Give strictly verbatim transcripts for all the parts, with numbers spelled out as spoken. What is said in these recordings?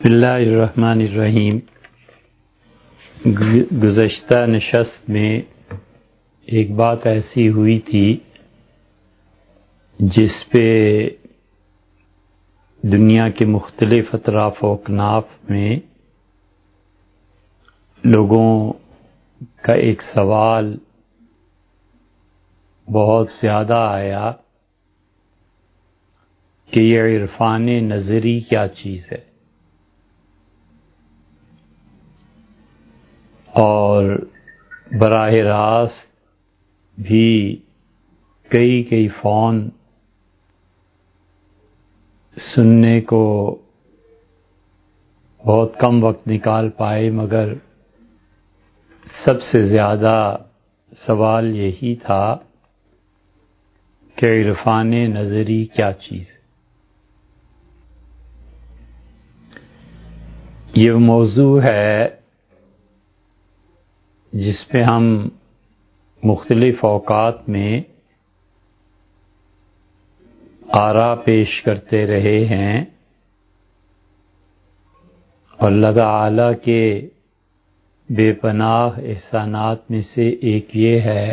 بسم اللہ الرحمن الرحیم۔ گزشتہ نشست میں ایک بات ایسی ہوئی تھی جس پہ دنیا کے مختلف اطراف و اکناف میں لوگوں کا ایک سوال بہت زیادہ آیا کہ یہ عرفان نظری کیا چیز ہے، اور براہ راست بھی کئی کئی فون سننے کو بہت کم وقت نکال پائے، مگر سب سے زیادہ سوال یہی تھا کہ عرفان نظری کیا چیز ہے۔ یہ موضوع ہے جس پہ ہم مختلف اوقات میں آراء پیش کرتے رہے ہیں، اور اللہ تعالی کے بے پناہ احسانات میں سے ایک یہ ہے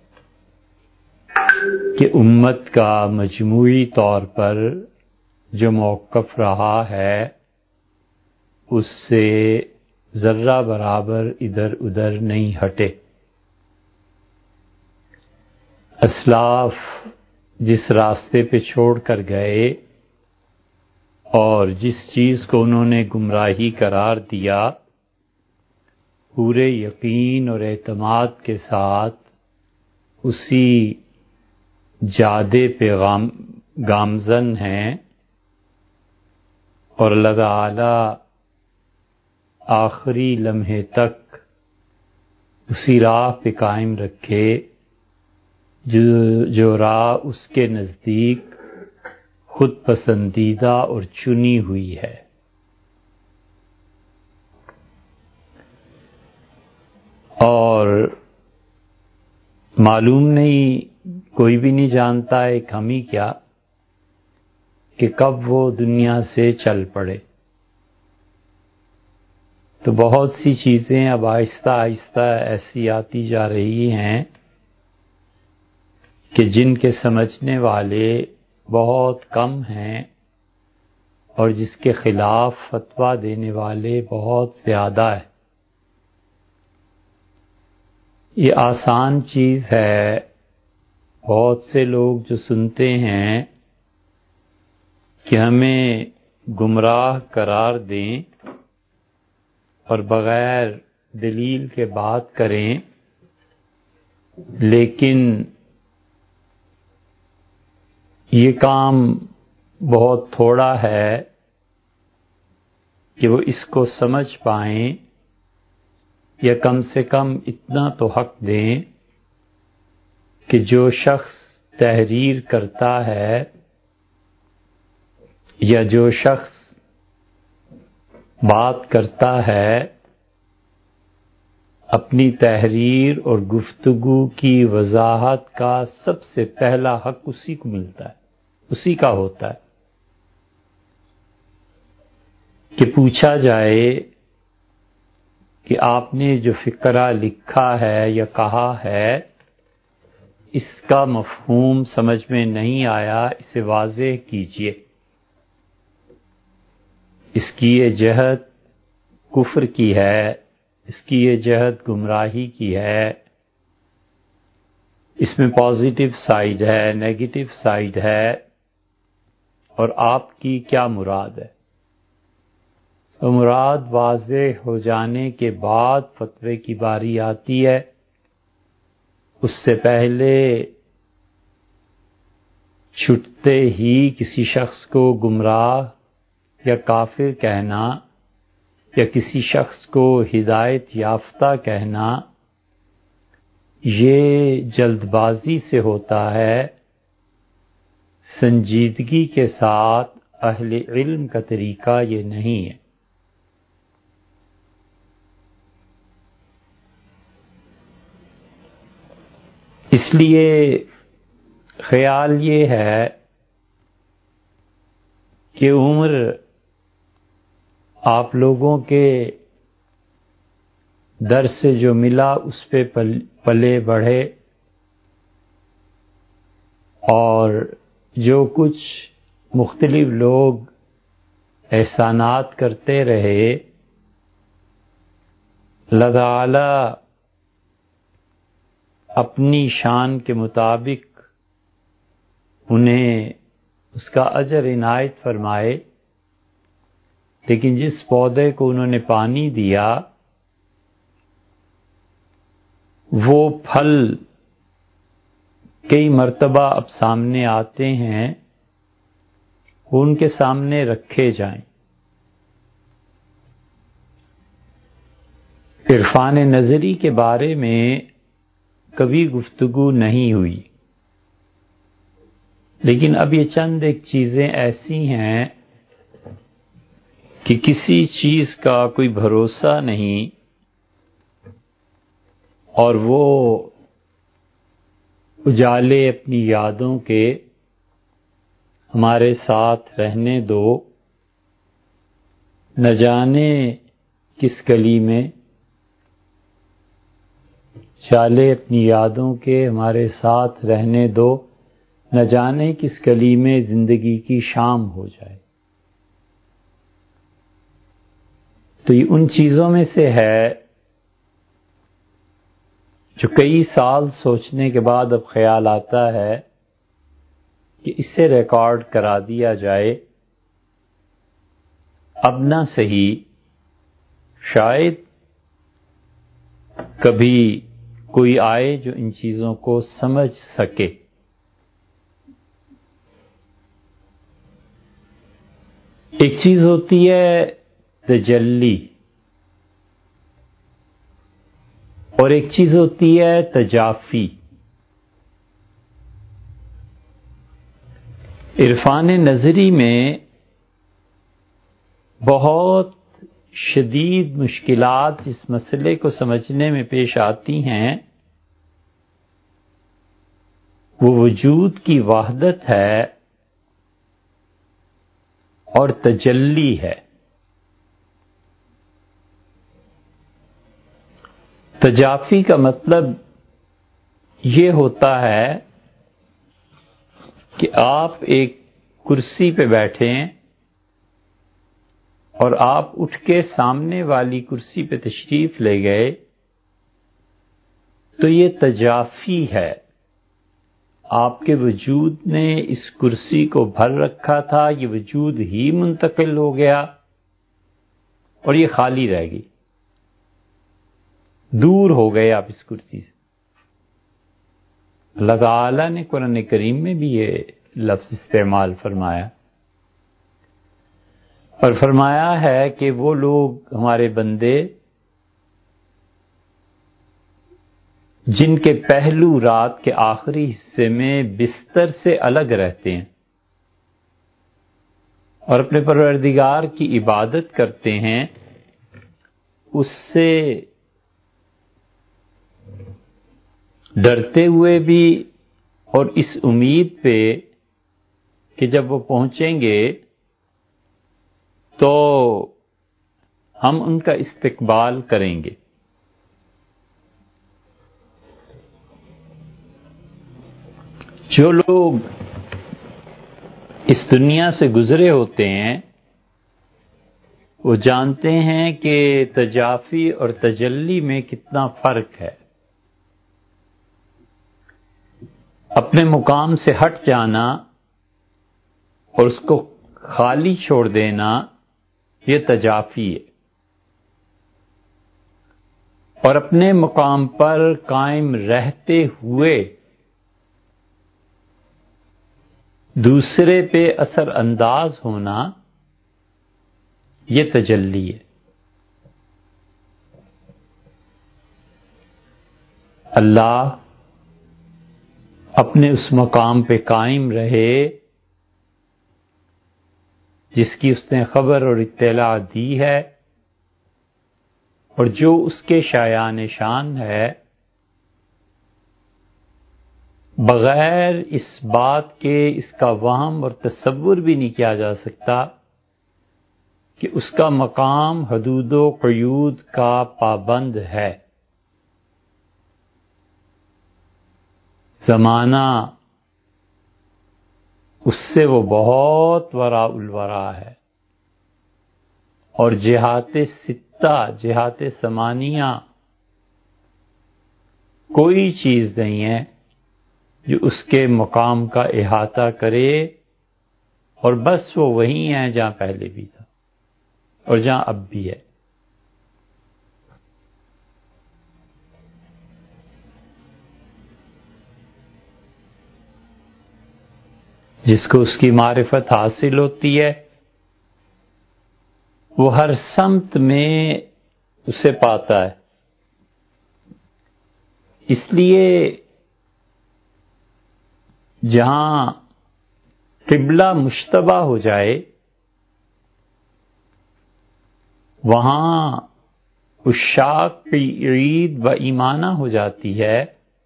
کہ امت کا مجموعی طور پر جو موقف رہا ہے اس سے ذرہ برابر ادھر ادھر نہیں ہٹے۔ اسلاف جس راستے پہ چھوڑ کر گئے اور جس چیز کو انہوں نے گمراہی قرار دیا، پورے یقین اور اعتماد کے ساتھ اسی جادے پہ گامزن ہیں، اور اللہ تعالی آخری لمحے تک اسی راہ پہ قائم رکھے جو جو راہ اس کے نزدیک خود پسندیدہ اور چنی ہوئی ہے۔ اور معلوم نہیں، کوئی بھی نہیں جانتا، ایک ہم ہی کیا، کہ کب وہ دنیا سے چل پڑے۔ تو بہت سی چیزیں اب آہستہ آہستہ ایسی آتی جا رہی ہیں کہ جن کے سمجھنے والے بہت کم ہیں، اور جس کے خلاف فتویٰ دینے والے بہت زیادہ ہیں۔ یہ آسان چیز ہے، بہت سے لوگ جو سنتے ہیں کہ ہمیں گمراہ قرار دیں اور بغیر دلیل کے بات کریں، لیکن یہ کام بہت تھوڑا ہے کہ وہ اس کو سمجھ پائیں، یا کم سے کم اتنا تو حق دیں کہ جو شخص تحریر کرتا ہے یا جو شخص بات کرتا ہے، اپنی تحریر اور گفتگو کی وضاحت کا سب سے پہلا حق اسی کو ملتا ہے، اسی کا ہوتا ہے کہ پوچھا جائے کہ آپ نے جو فقرہ لکھا ہے یا کہا ہے اس کا مفہوم سمجھ میں نہیں آیا، اسے واضح کیجئے، اس کی یہ جہت کفر کی ہے، اس کی یہ جہت گمراہی کی ہے، اس میں پازیٹیو سائیڈ ہے، نیگیٹو سائیڈ ہے، اور آپ کی کیا مراد ہے۔ تو مراد واضح ہو جانے کے بعد فتوے کی باری آتی ہے۔ اس سے پہلے چھٹتے ہی کسی شخص کو گمراہ یا کافر کہنا، یا کسی شخص کو ہدایت یافتہ کہنا، یہ جلد بازی سے ہوتا ہے، سنجیدگی کے ساتھ اہل علم کا طریقہ یہ نہیں ہے۔ اس لیے خیال یہ ہے کہ عمر آپ لوگوں کے در سے جو ملا اس پہ پلے بڑھے اور جو کچھ مختلف لوگ احسانات کرتے رہے اللہ تعالی اپنی شان کے مطابق انہیں اس کا اجر عنایت فرمائے، لیکن جس پودے کو انہوں نے پانی دیا وہ پھل کئی مرتبہ اب سامنے آتے ہیں، وہ ان کے سامنے رکھے جائیں۔ عرفان نظری کے بارے میں کبھی گفتگو نہیں ہوئی، لیکن اب یہ چند ایک چیزیں ایسی ہیں کہ کسی چیز کا کوئی بھروسہ نہیں، اور وہ اجالے اپنی یادوں کے ہمارے ساتھ رہنے دو، نہ جانے کس گلی میں اجالے اپنی یادوں کے ہمارے ساتھ رہنے دو، نہ جانے کس گلی میں زندگی کی شام ہو جائے۔ تو یہ ان چیزوں میں سے ہے جو کئی سال سوچنے کے بعد اب خیال آتا ہے کہ اسے ریکارڈ کرا دیا جائے، اب نہ صحیح شاید کبھی کوئی آئے جو ان چیزوں کو سمجھ سکے۔ ایک چیز ہوتی ہے تجلی اور ایک چیز ہوتی ہے تجافی۔ عرفان نظری میں بہت شدید مشکلات اس مسئلے کو سمجھنے میں پیش آتی ہیں، وہ وجود کی وحدت ہے اور تجلی ہے۔ تجافی کا مطلب یہ ہوتا ہے کہ آپ ایک کرسی پہ بیٹھے ہیں اور آپ اٹھ کے سامنے والی کرسی پہ تشریف لے گئے، تو یہ تجافی ہے۔ آپ کے وجود نے اس کرسی کو بھر رکھا تھا، یہ وجود ہی منتقل ہو گیا اور یہ خالی رہ گئی، دور ہو گئے آپ اس کرسی سے۔ اللہ تعالی نے قرآن کریم میں بھی یہ لفظ استعمال فرمایا اور فرمایا ہے کہ وہ لوگ ہمارے بندے جن کے پہلو رات کے آخری حصے میں بستر سے الگ رہتے ہیں اور اپنے پروردگار کی عبادت کرتے ہیں، اس سے ڈرتے ہوئے بھی اور اس امید پہ کہ جب وہ پہنچیں گے تو ہم ان کا استقبال کریں گے۔ جو لوگ اس دنیا سے گزرے ہوتے ہیں وہ جانتے ہیں کہ تجافی اور تجلی میں کتنا فرق ہے۔ اپنے مقام سے ہٹ جانا اور اس کو خالی چھوڑ دینا یہ تجافی ہے، اور اپنے مقام پر قائم رہتے ہوئے دوسرے پہ اثر انداز ہونا یہ تجلی ہے۔ اللہ اپنے اس مقام پہ قائم رہے جس کی اس نے خبر اور اطلاع دی ہے، اور جو اس کے شایان شان ہے، بغیر اس بات کے اس کا وہم اور تصور بھی نہیں کیا جا سکتا کہ اس کا مقام حدود و قیود کا پابند ہے. زمانہ اس سے وہ بہت وراء الورا ہے، اور جہات ستہ، جہات ثمانیہ کوئی چیز نہیں ہے جو اس کے مقام کا احاطہ کرے، اور بس وہ وہیں ہے جہاں پہلے بھی تھا اور جہاں اب بھی ہے. جس کو اس کی معرفت حاصل ہوتی ہے وہ ہر سمت میں اسے پاتا ہے. اس لیے جہاں قبلہ مشتبہ ہو جائے وہاں عشاق کی عید و ایمانہ ہو جاتی ہے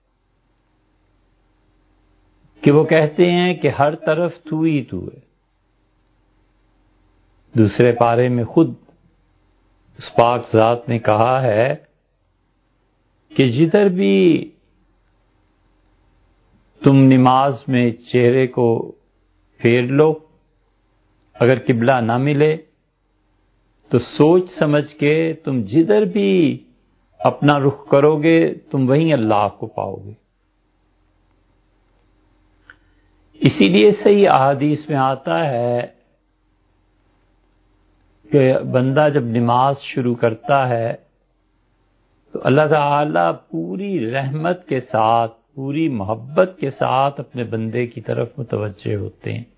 کہ وہ کہتے ہیں کہ ہر طرف تو ہی تو ہے. دوسرے پارے میں خود اس پاک ذات نے کہا ہے کہ جدھر بھی تم نماز میں چہرے کو پھیر لو، اگر قبلہ نہ ملے تو سوچ سمجھ کے تم جدھر بھی اپنا رخ کرو گے تم وہیں اللہ کو پاؤ گے. اسی لیے صحیح احادیث میں آتا ہے کہ بندہ جب نماز شروع کرتا ہے تو اللہ تعالی پوری رحمت کے ساتھ، پوری محبت کے ساتھ اپنے بندے کی طرف متوجہ ہوتے ہیں،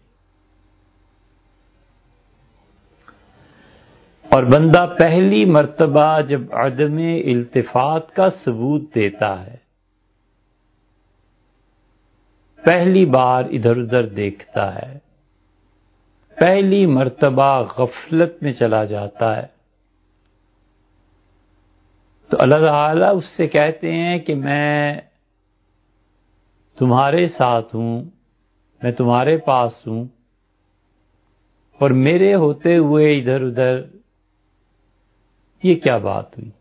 اور بندہ پہلی مرتبہ جب عدم التفات کا ثبوت دیتا ہے، پہلی بار ادھر ادھر دیکھتا ہے، پہلی مرتبہ غفلت میں چلا جاتا ہے، تو اللہ تعالیٰ اس سے کہتے ہیں کہ میں تمہارے ساتھ ہوں، میں تمہارے پاس ہوں، اور میرے ہوتے ہوئے ادھر ادھر یہ کیا بات ہوئی.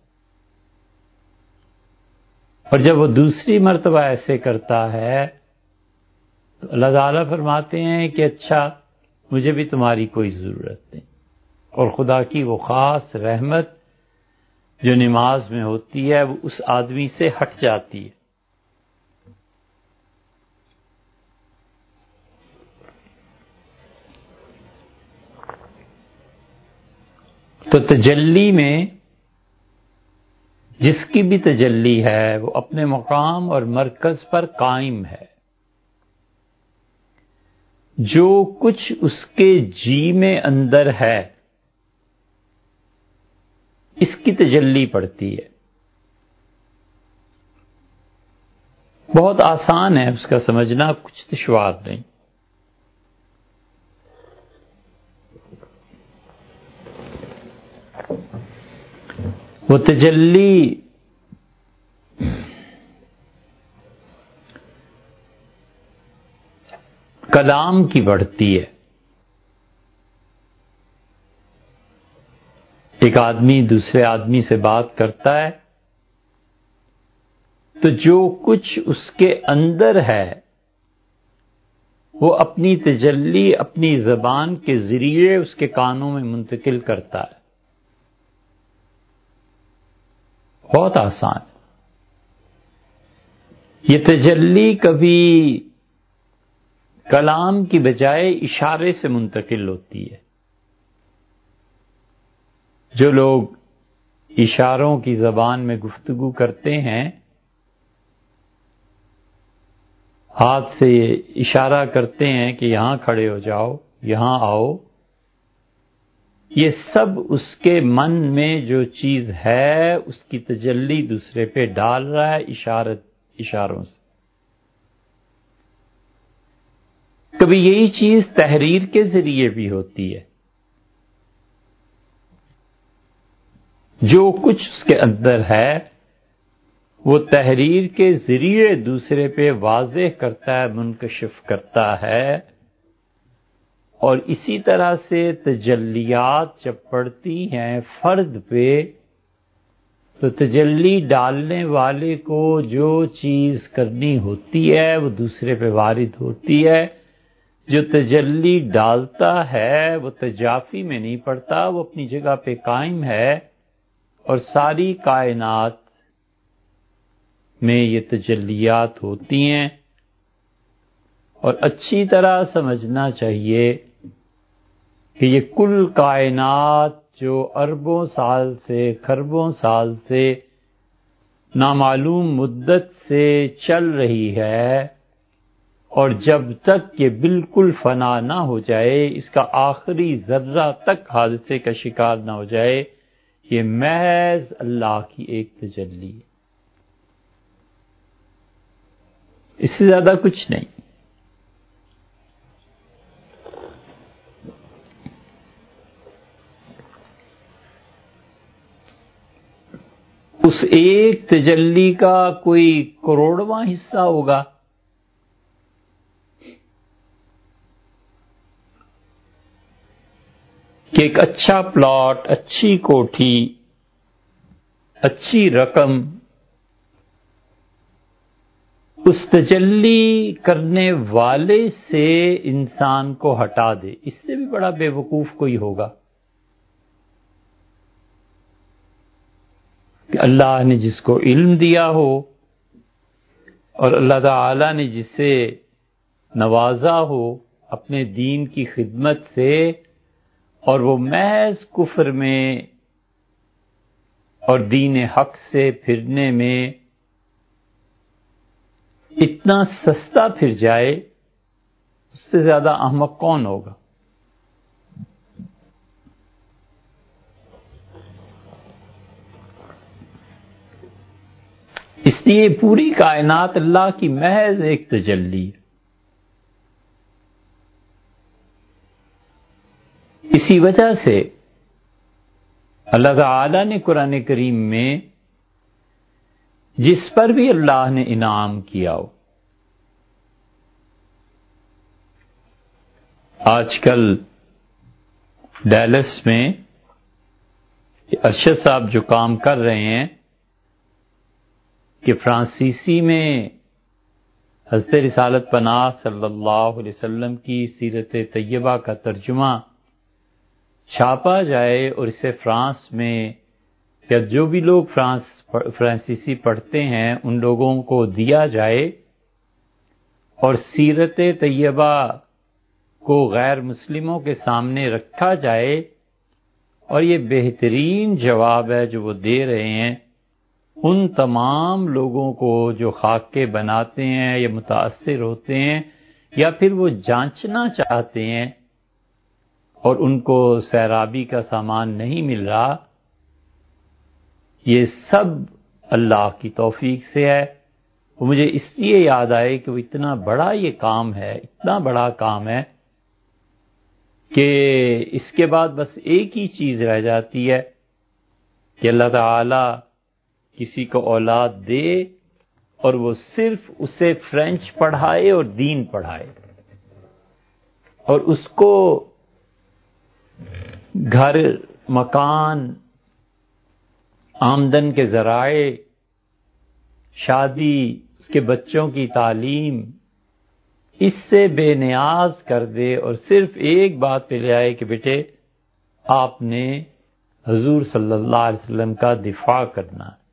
اور جب وہ دوسری مرتبہ ایسے کرتا ہے تو اللہ تعالیٰ فرماتے ہیں کہ اچھا مجھے بھی تمہاری کوئی ضرورت نہیں. اور خدا کی وہ خاص رحمت جو نماز میں ہوتی ہے وہ اس آدمی سے ہٹ جاتی ہے. تو تجلی میں جس کی بھی تجلی ہے وہ اپنے مقام اور مرکز پر قائم ہے. جو کچھ اس کے جی میں اندر ہے اس کی تجلی پڑتی ہے. بہت آسان ہے اس کا سمجھنا، کچھ دشوار نہیں. وہ تجلی کلام کی بڑھتی ہے. ایک آدمی دوسرے آدمی سے بات کرتا ہے تو جو کچھ اس کے اندر ہے وہ اپنی تجلی اپنی زبان کے ذریعے اس کے کانوں میں منتقل کرتا ہے. بہت آسان. یہ تجلی کبھی کلام کی بجائے اشارے سے منتقل ہوتی ہے. جو لوگ اشاروں کی زبان میں گفتگو کرتے ہیں، ہاتھ سے اشارہ کرتے ہیں کہ یہاں کھڑے ہو جاؤ، یہاں آؤ، یہ سب اس کے من میں جو چیز ہے اس کی تجلی دوسرے پہ ڈال رہا ہے اشارت اشاروں سے. کبھی یہی چیز تحریر کے ذریعے بھی ہوتی ہے. جو کچھ اس کے اندر ہے وہ تحریر کے ذریعے دوسرے پہ واضح کرتا ہے، منکشف کرتا ہے، اور اسی طرح سے تجلیات جب پڑتی ہیں فرد پہ تو تجلی ڈالنے والے کو جو چیز کرنی ہوتی ہے وہ دوسرے پہ وارد ہوتی ہے. جو تجلی ڈالتا ہے وہ تجافی میں نہیں پڑتا، وہ اپنی جگہ پہ قائم ہے، اور ساری کائنات میں یہ تجلیات ہوتی ہیں. اور اچھی طرح سمجھنا چاہیے کہ یہ کل کائنات جو اربوں سال سے کھربوں سال سے نامعلوم مدت سے چل رہی ہے، اور جب تک یہ بالکل فنا نہ ہو جائے، اس کا آخری ذرہ تک حادثے کا شکار نہ ہو جائے، یہ محض اللہ کی ایک تجلی ہے، اس سے زیادہ کچھ نہیں. اس ایک تجلی کا کوئی کروڑواں حصہ ہوگا. کہ ایک اچھا پلاٹ، اچھی کوٹھی، اچھی رقم اس تجلی کرنے والے سے انسان کو ہٹا دے، اس سے بھی بڑا بے وقوف کوئی ہوگا. کہ اللہ نے جس کو علم دیا ہو اور اللہ تعالی نے جسے نوازا ہو اپنے دین کی خدمت سے، اور وہ محض کفر میں اور دین حق سے پھرنے میں اتنا سستا پھر جائے، اس سے زیادہ احمق کون ہوگا؟ اس لیے پوری کائنات اللہ کی محض ایک تجلی ہے. اسی وجہ سے اللہ تعالی نے قرآن کریم میں جس پر بھی اللہ نے انعام کیا ہو، آج کل ڈیلس میں ارشد صاحب جو کام کر رہے ہیں کہ فرانسیسی میں حضرت رسالت پناہ صلی اللہ علیہ وسلم کی سیرت طیبہ کا ترجمہ چھاپا جائے، اور اسے فرانس میں یا جو بھی لوگ فرانس فرانسیسی پڑھتے ہیں ان لوگوں کو دیا جائے، اور سیرت طیبہ کو غیر مسلموں کے سامنے رکھا جائے. اور یہ بہترین جواب ہے جو وہ دے رہے ہیں ان تمام لوگوں کو جو خاکے بناتے ہیں یا متاثر ہوتے ہیں یا پھر وہ جانچنا چاہتے ہیں اور ان کو سیرابی کا سامان نہیں مل رہا. یہ سب اللہ کی توفیق سے ہے. وہ مجھے اس لیے یاد آئے کہ وہ اتنا بڑا یہ کام ہے، اتنا بڑا کام ہے کہ اس کے بعد بس ایک ہی چیز رہ جاتی ہے کہ اللہ تعالی کسی کو اولاد دے اور وہ صرف اسے فرینچ پڑھائے اور دین پڑھائے، اور اس کو گھر، مکان، آمدن کے ذرائع، شادی، اس کے بچوں کی تعلیم، اس سے بے نیاز کر دے، اور صرف ایک بات پہ لے آئے کہ بیٹے آپ نے حضور صلی اللہ علیہ وسلم کا دفاع کرنا ہے.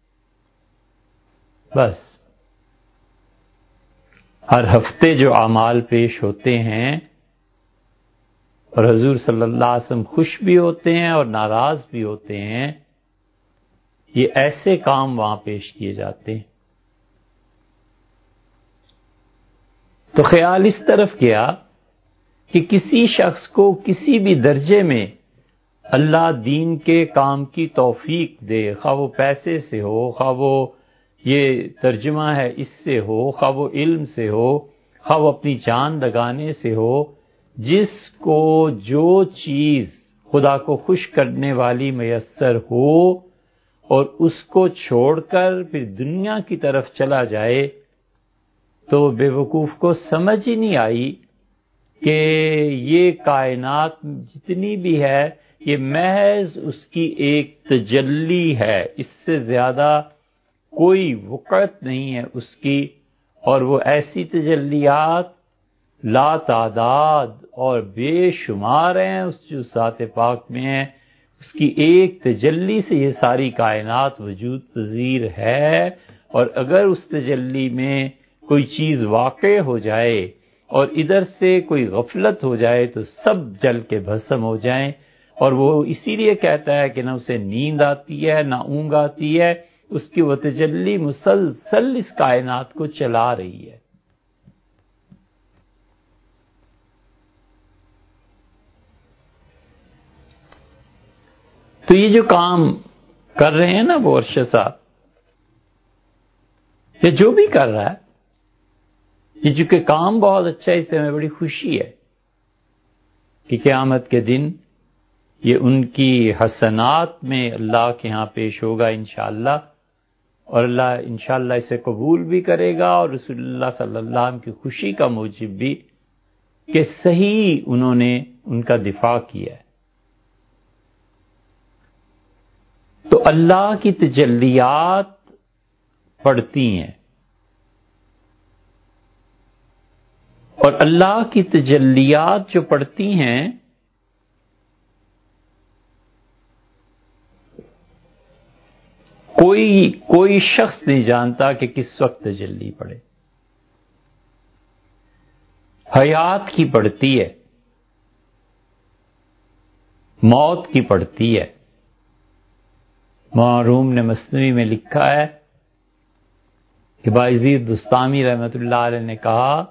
بس ہر ہفتے جو اعمال پیش ہوتے ہیں اور حضور صلی اللہ علیہ وسلم خوش بھی ہوتے ہیں اور ناراض بھی ہوتے ہیں، یہ ایسے کام وہاں پیش کیے جاتے ہیں. تو خیال اس طرف کیا کہ کسی شخص کو کسی بھی درجے میں اللہ دین کے کام کی توفیق دے، خواہ وہ پیسے سے ہو، خواہ وہ یہ ترجمہ ہے اس سے ہو، خواہ وہ علم سے ہو، خواہ وہ اپنی جان لگانے سے ہو. جس کو جو چیز خدا کو خوش کرنے والی میسر ہو اور اس کو چھوڑ کر پھر دنیا کی طرف چلا جائے، تو بے وقوف کو سمجھ ہی نہیں آئی کہ یہ کائنات جتنی بھی ہے یہ محض اس کی ایک تجلی ہے، اس سے زیادہ کوئی وقعت نہیں ہے اس کی، اور وہ ایسی تجلیات لا تعداد اور بے شمار ہیں اس جو ذات پاک میں ہیں، اس کی ایک تجلی سے یہ ساری کائنات وجود پذیر ہے، اور اگر اس تجلی میں کوئی چیز واقع ہو جائے اور ادھر سے کوئی غفلت ہو جائے تو سب جل کے بھسم ہو جائیں، اور وہ اسی لیے کہتا ہے کہ نہ اسے نیند آتی ہے نہ اونگ آتی ہے، اس کی وہ تجلی مسلسل اس کائنات کو چلا رہی ہے۔ تو یہ جو کام کر رہے ہیں نا وہ ارشد صاحب، یہ جو بھی کر رہا ہے، یہ چونکہ کام بہت اچھا ہے، اس سے ہمیں بڑی خوشی ہے کہ قیامت کے دن یہ ان کی حسنات میں اللہ کے ہاں پیش ہوگا انشاءاللہ، اور اللہ انشاءاللہ اسے قبول بھی کرے گا، اور رسول اللہ صلی اللہ علیہ وسلم کی خوشی کا موجب بھی کہ صحیح انہوں نے ان کا دفاع کیا ہے۔ تو اللہ کی تجلیات پڑتی ہیں، اور اللہ کی تجلیات جو پڑتی ہیں کوئی کوئی شخص نہیں جانتا کہ کس وقت تجلی پڑے۔ حیات کی پڑتی ہے، موت کی پڑتی ہے۔ معروم نے مثنوی میں لکھا ہے کہ بایزید بستامی رحمۃ اللہ علیہ نے کہا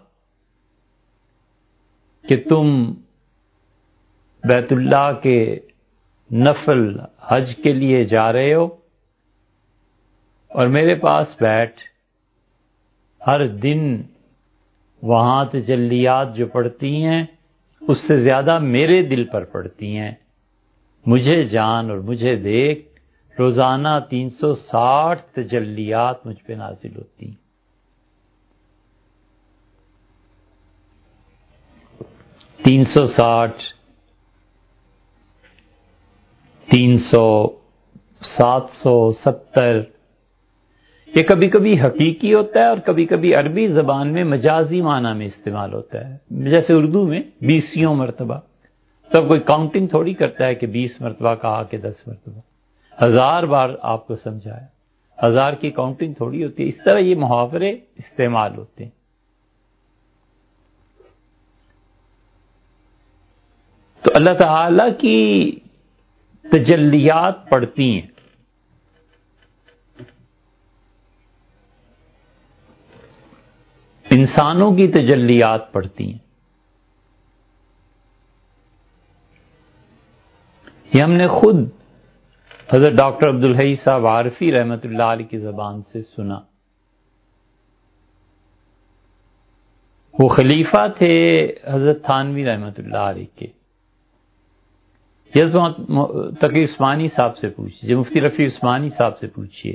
کہ تم بیت اللہ کے نفل حج کے لیے جا رہے ہو اور میرے پاس بیٹھ، ہر دن وہاں تجلیات جو پڑتی ہیں اس سے زیادہ میرے دل پر پڑتی ہیں، مجھے جان اور مجھے دیکھ، روزانہ تین سو ساٹھ تجلیات مجھ پہ نازل ہوتی ہیں۔ تین سو ساٹھ، تین سو، سات سو ستر، یہ کبھی کبھی حقیقی ہوتا ہے اور کبھی کبھی عربی زبان میں مجازی معنی میں استعمال ہوتا ہے، جیسے اردو میں بیسیوں مرتبہ، تب کوئی کاؤنٹنگ تھوڑی کرتا ہے کہ بیس مرتبہ کہا کہ دس مرتبہ، ہزار بار آپ کو سمجھایا، ہزار کی کاؤنٹنگ تھوڑی ہوتی ہے، اس طرح یہ محاورے استعمال ہوتے ہیں۔ تو اللہ تعالی کی تجلیات پڑتی ہیں، انسانوں کی تجلیات پڑتی ہیں۔ یہ ہم نے خود حضرت ڈاکٹر عبدالحی صاحب عارفی رحمۃ اللہ علیہ کی زبان سے سنا۔ وہ خلیفہ تھے حضرت تھانوی رحمۃ اللہ علیہ کے۔ حضرت تقی عثمانی صاحب سے پوچھیے، مفتی رفیع عثمانی صاحب سے پوچھیے،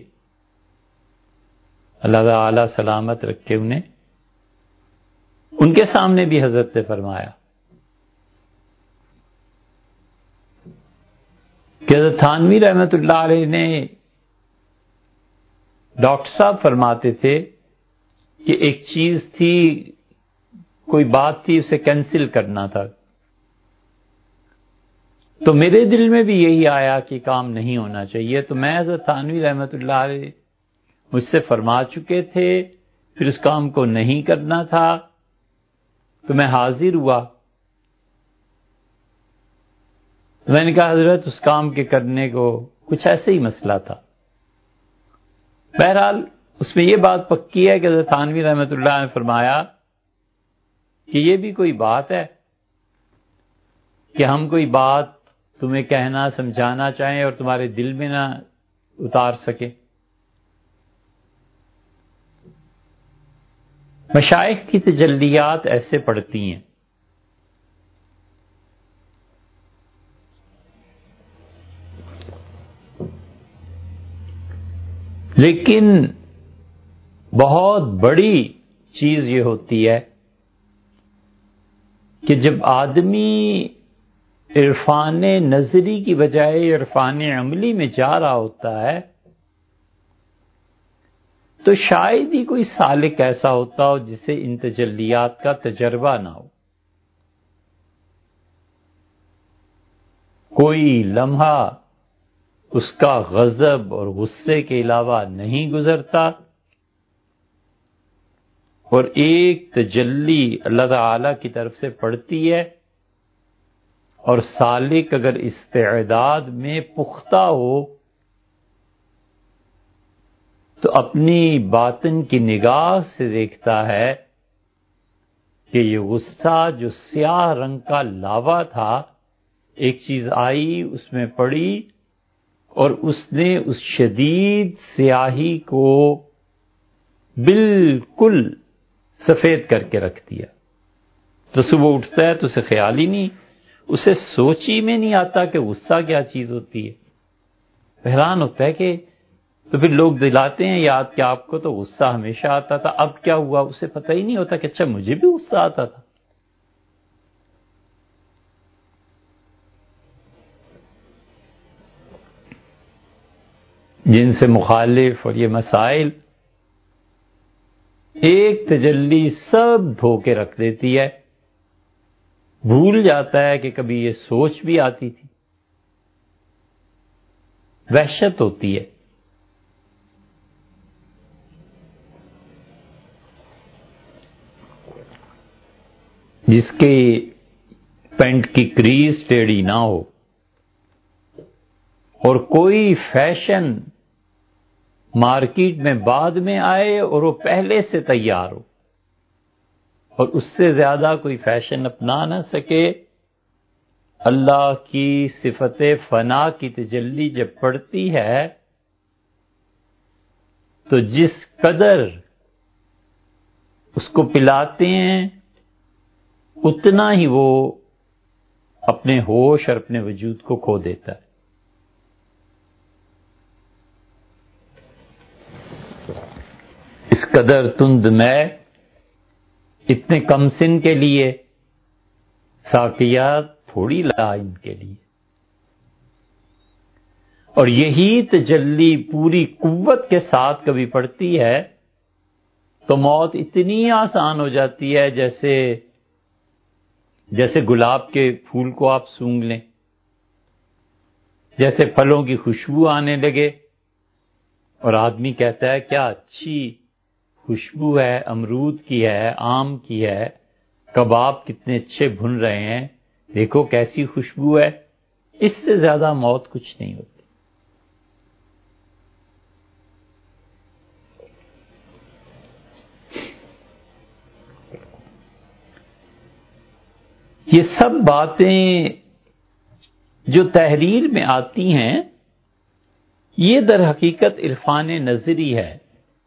اللہ تعالی سلامت رکھے انہیں، ان کے سامنے بھی حضرت نے فرمایا کہ حضرت تھانوی رحمۃ اللہ علیہ نے، ڈاکٹر صاحب فرماتے تھے کہ ایک چیز تھی، کوئی بات تھی، اسے کینسل کرنا تھا، تو میرے دل میں بھی یہی آیا کہ کام نہیں ہونا چاہیے، تو میں حضرت تھانوی رحمۃ اللہ علیہ مجھ سے فرما چکے تھے، پھر اس کام کو نہیں کرنا تھا، تو میں حاضر ہوا، میں نے کہا حضرت اس کام کے کرنے کو کچھ ایسے ہی مسئلہ تھا۔ بہرحال اس میں یہ بات پکی ہے کہ حضرت تھانوی رحمۃ اللہ نے فرمایا کہ یہ بھی کوئی بات ہے کہ ہم کوئی بات تمہیں کہنا سمجھانا چاہیں اور تمہارے دل میں نہ اتار سکیں۔ مشائخ کی تجلیات ایسے پڑتی ہیں۔ لیکن بہت بڑی چیز یہ ہوتی ہے کہ جب آدمی عرفان نظری کی بجائے عرفان عملی میں جا رہا ہوتا ہے تو شاید ہی کوئی سالک ایسا ہوتا ہو جسے ان تجلیات کا تجربہ نہ ہو. کوئی لمحہ اس کا غضب اور غصے کے علاوہ نہیں گزرتا، اور ایک تجلی اللہ تعالی کی طرف سے پڑتی ہے، اور سالک اگر استعداد میں پختہ ہو تو اپنی باطن کی نگاہ سے دیکھتا ہے کہ یہ غصہ جو سیاہ رنگ کا لاوا تھا، ایک چیز آئی اس میں پڑی اور اس نے اس شدید سیاہی کو بالکل سفید کر کے رکھ دیا. تو صبح اٹھتا ہے تو اسے خیال ہی نہیں، اسے سوچ ہی میں نہیں آتا کہ غصہ کیا چیز ہوتی ہے. حیران ہوتا ہے کہ تو پھر لوگ دلاتے ہیں یاد کہ آپ کو تو غصہ ہمیشہ آتا تھا، اب کیا ہوا؟ اسے پتہ ہی نہیں ہوتا کہ اچھا مجھے بھی غصہ آتا تھا. جن سے مخالف اور یہ مسائل ایک تجلی سب دھو کے رکھ دیتی ہے، بھول جاتا ہے کہ کبھی یہ سوچ بھی آتی تھی. وحشت ہوتی ہے. جس کے پینٹ کی کریز ٹیڑھی نہ ہو اور کوئی فیشن مارکیٹ میں بعد میں آئے اور وہ پہلے سے تیار ہو اور اس سے زیادہ کوئی فیشن اپنا نہ سکے، اللہ کی صفت فنا کی تجلی جب پڑتی ہے تو جس قدر اس کو پلاتے ہیں اتنا ہی وہ اپنے ہوش اور اپنے وجود کو کھو دیتا ہے. اس قدر تند میں اتنے کم سن کے لیے ساقیات تھوڑی لا ان کے لیے. اور یہی تجلی پوری قوت کے ساتھ کبھی پڑتی ہے تو موت اتنی آسان ہو جاتی ہے جیسے جیسے گلاب کے پھول کو آپ سونگھ لیں، جیسے پھلوں کی خوشبو آنے لگے اور آدمی کہتا ہے کیا اچھی خوشبو ہے، امرود کی ہے، آم کی ہے، کباب کتنے اچھے بھن رہے ہیں، دیکھو کیسی خوشبو ہے. اس سے زیادہ موت کچھ نہیں ہوتی. یہ سب باتیں جو تحریر میں آتی ہیں یہ در حقیقت عرفان نظری ہے.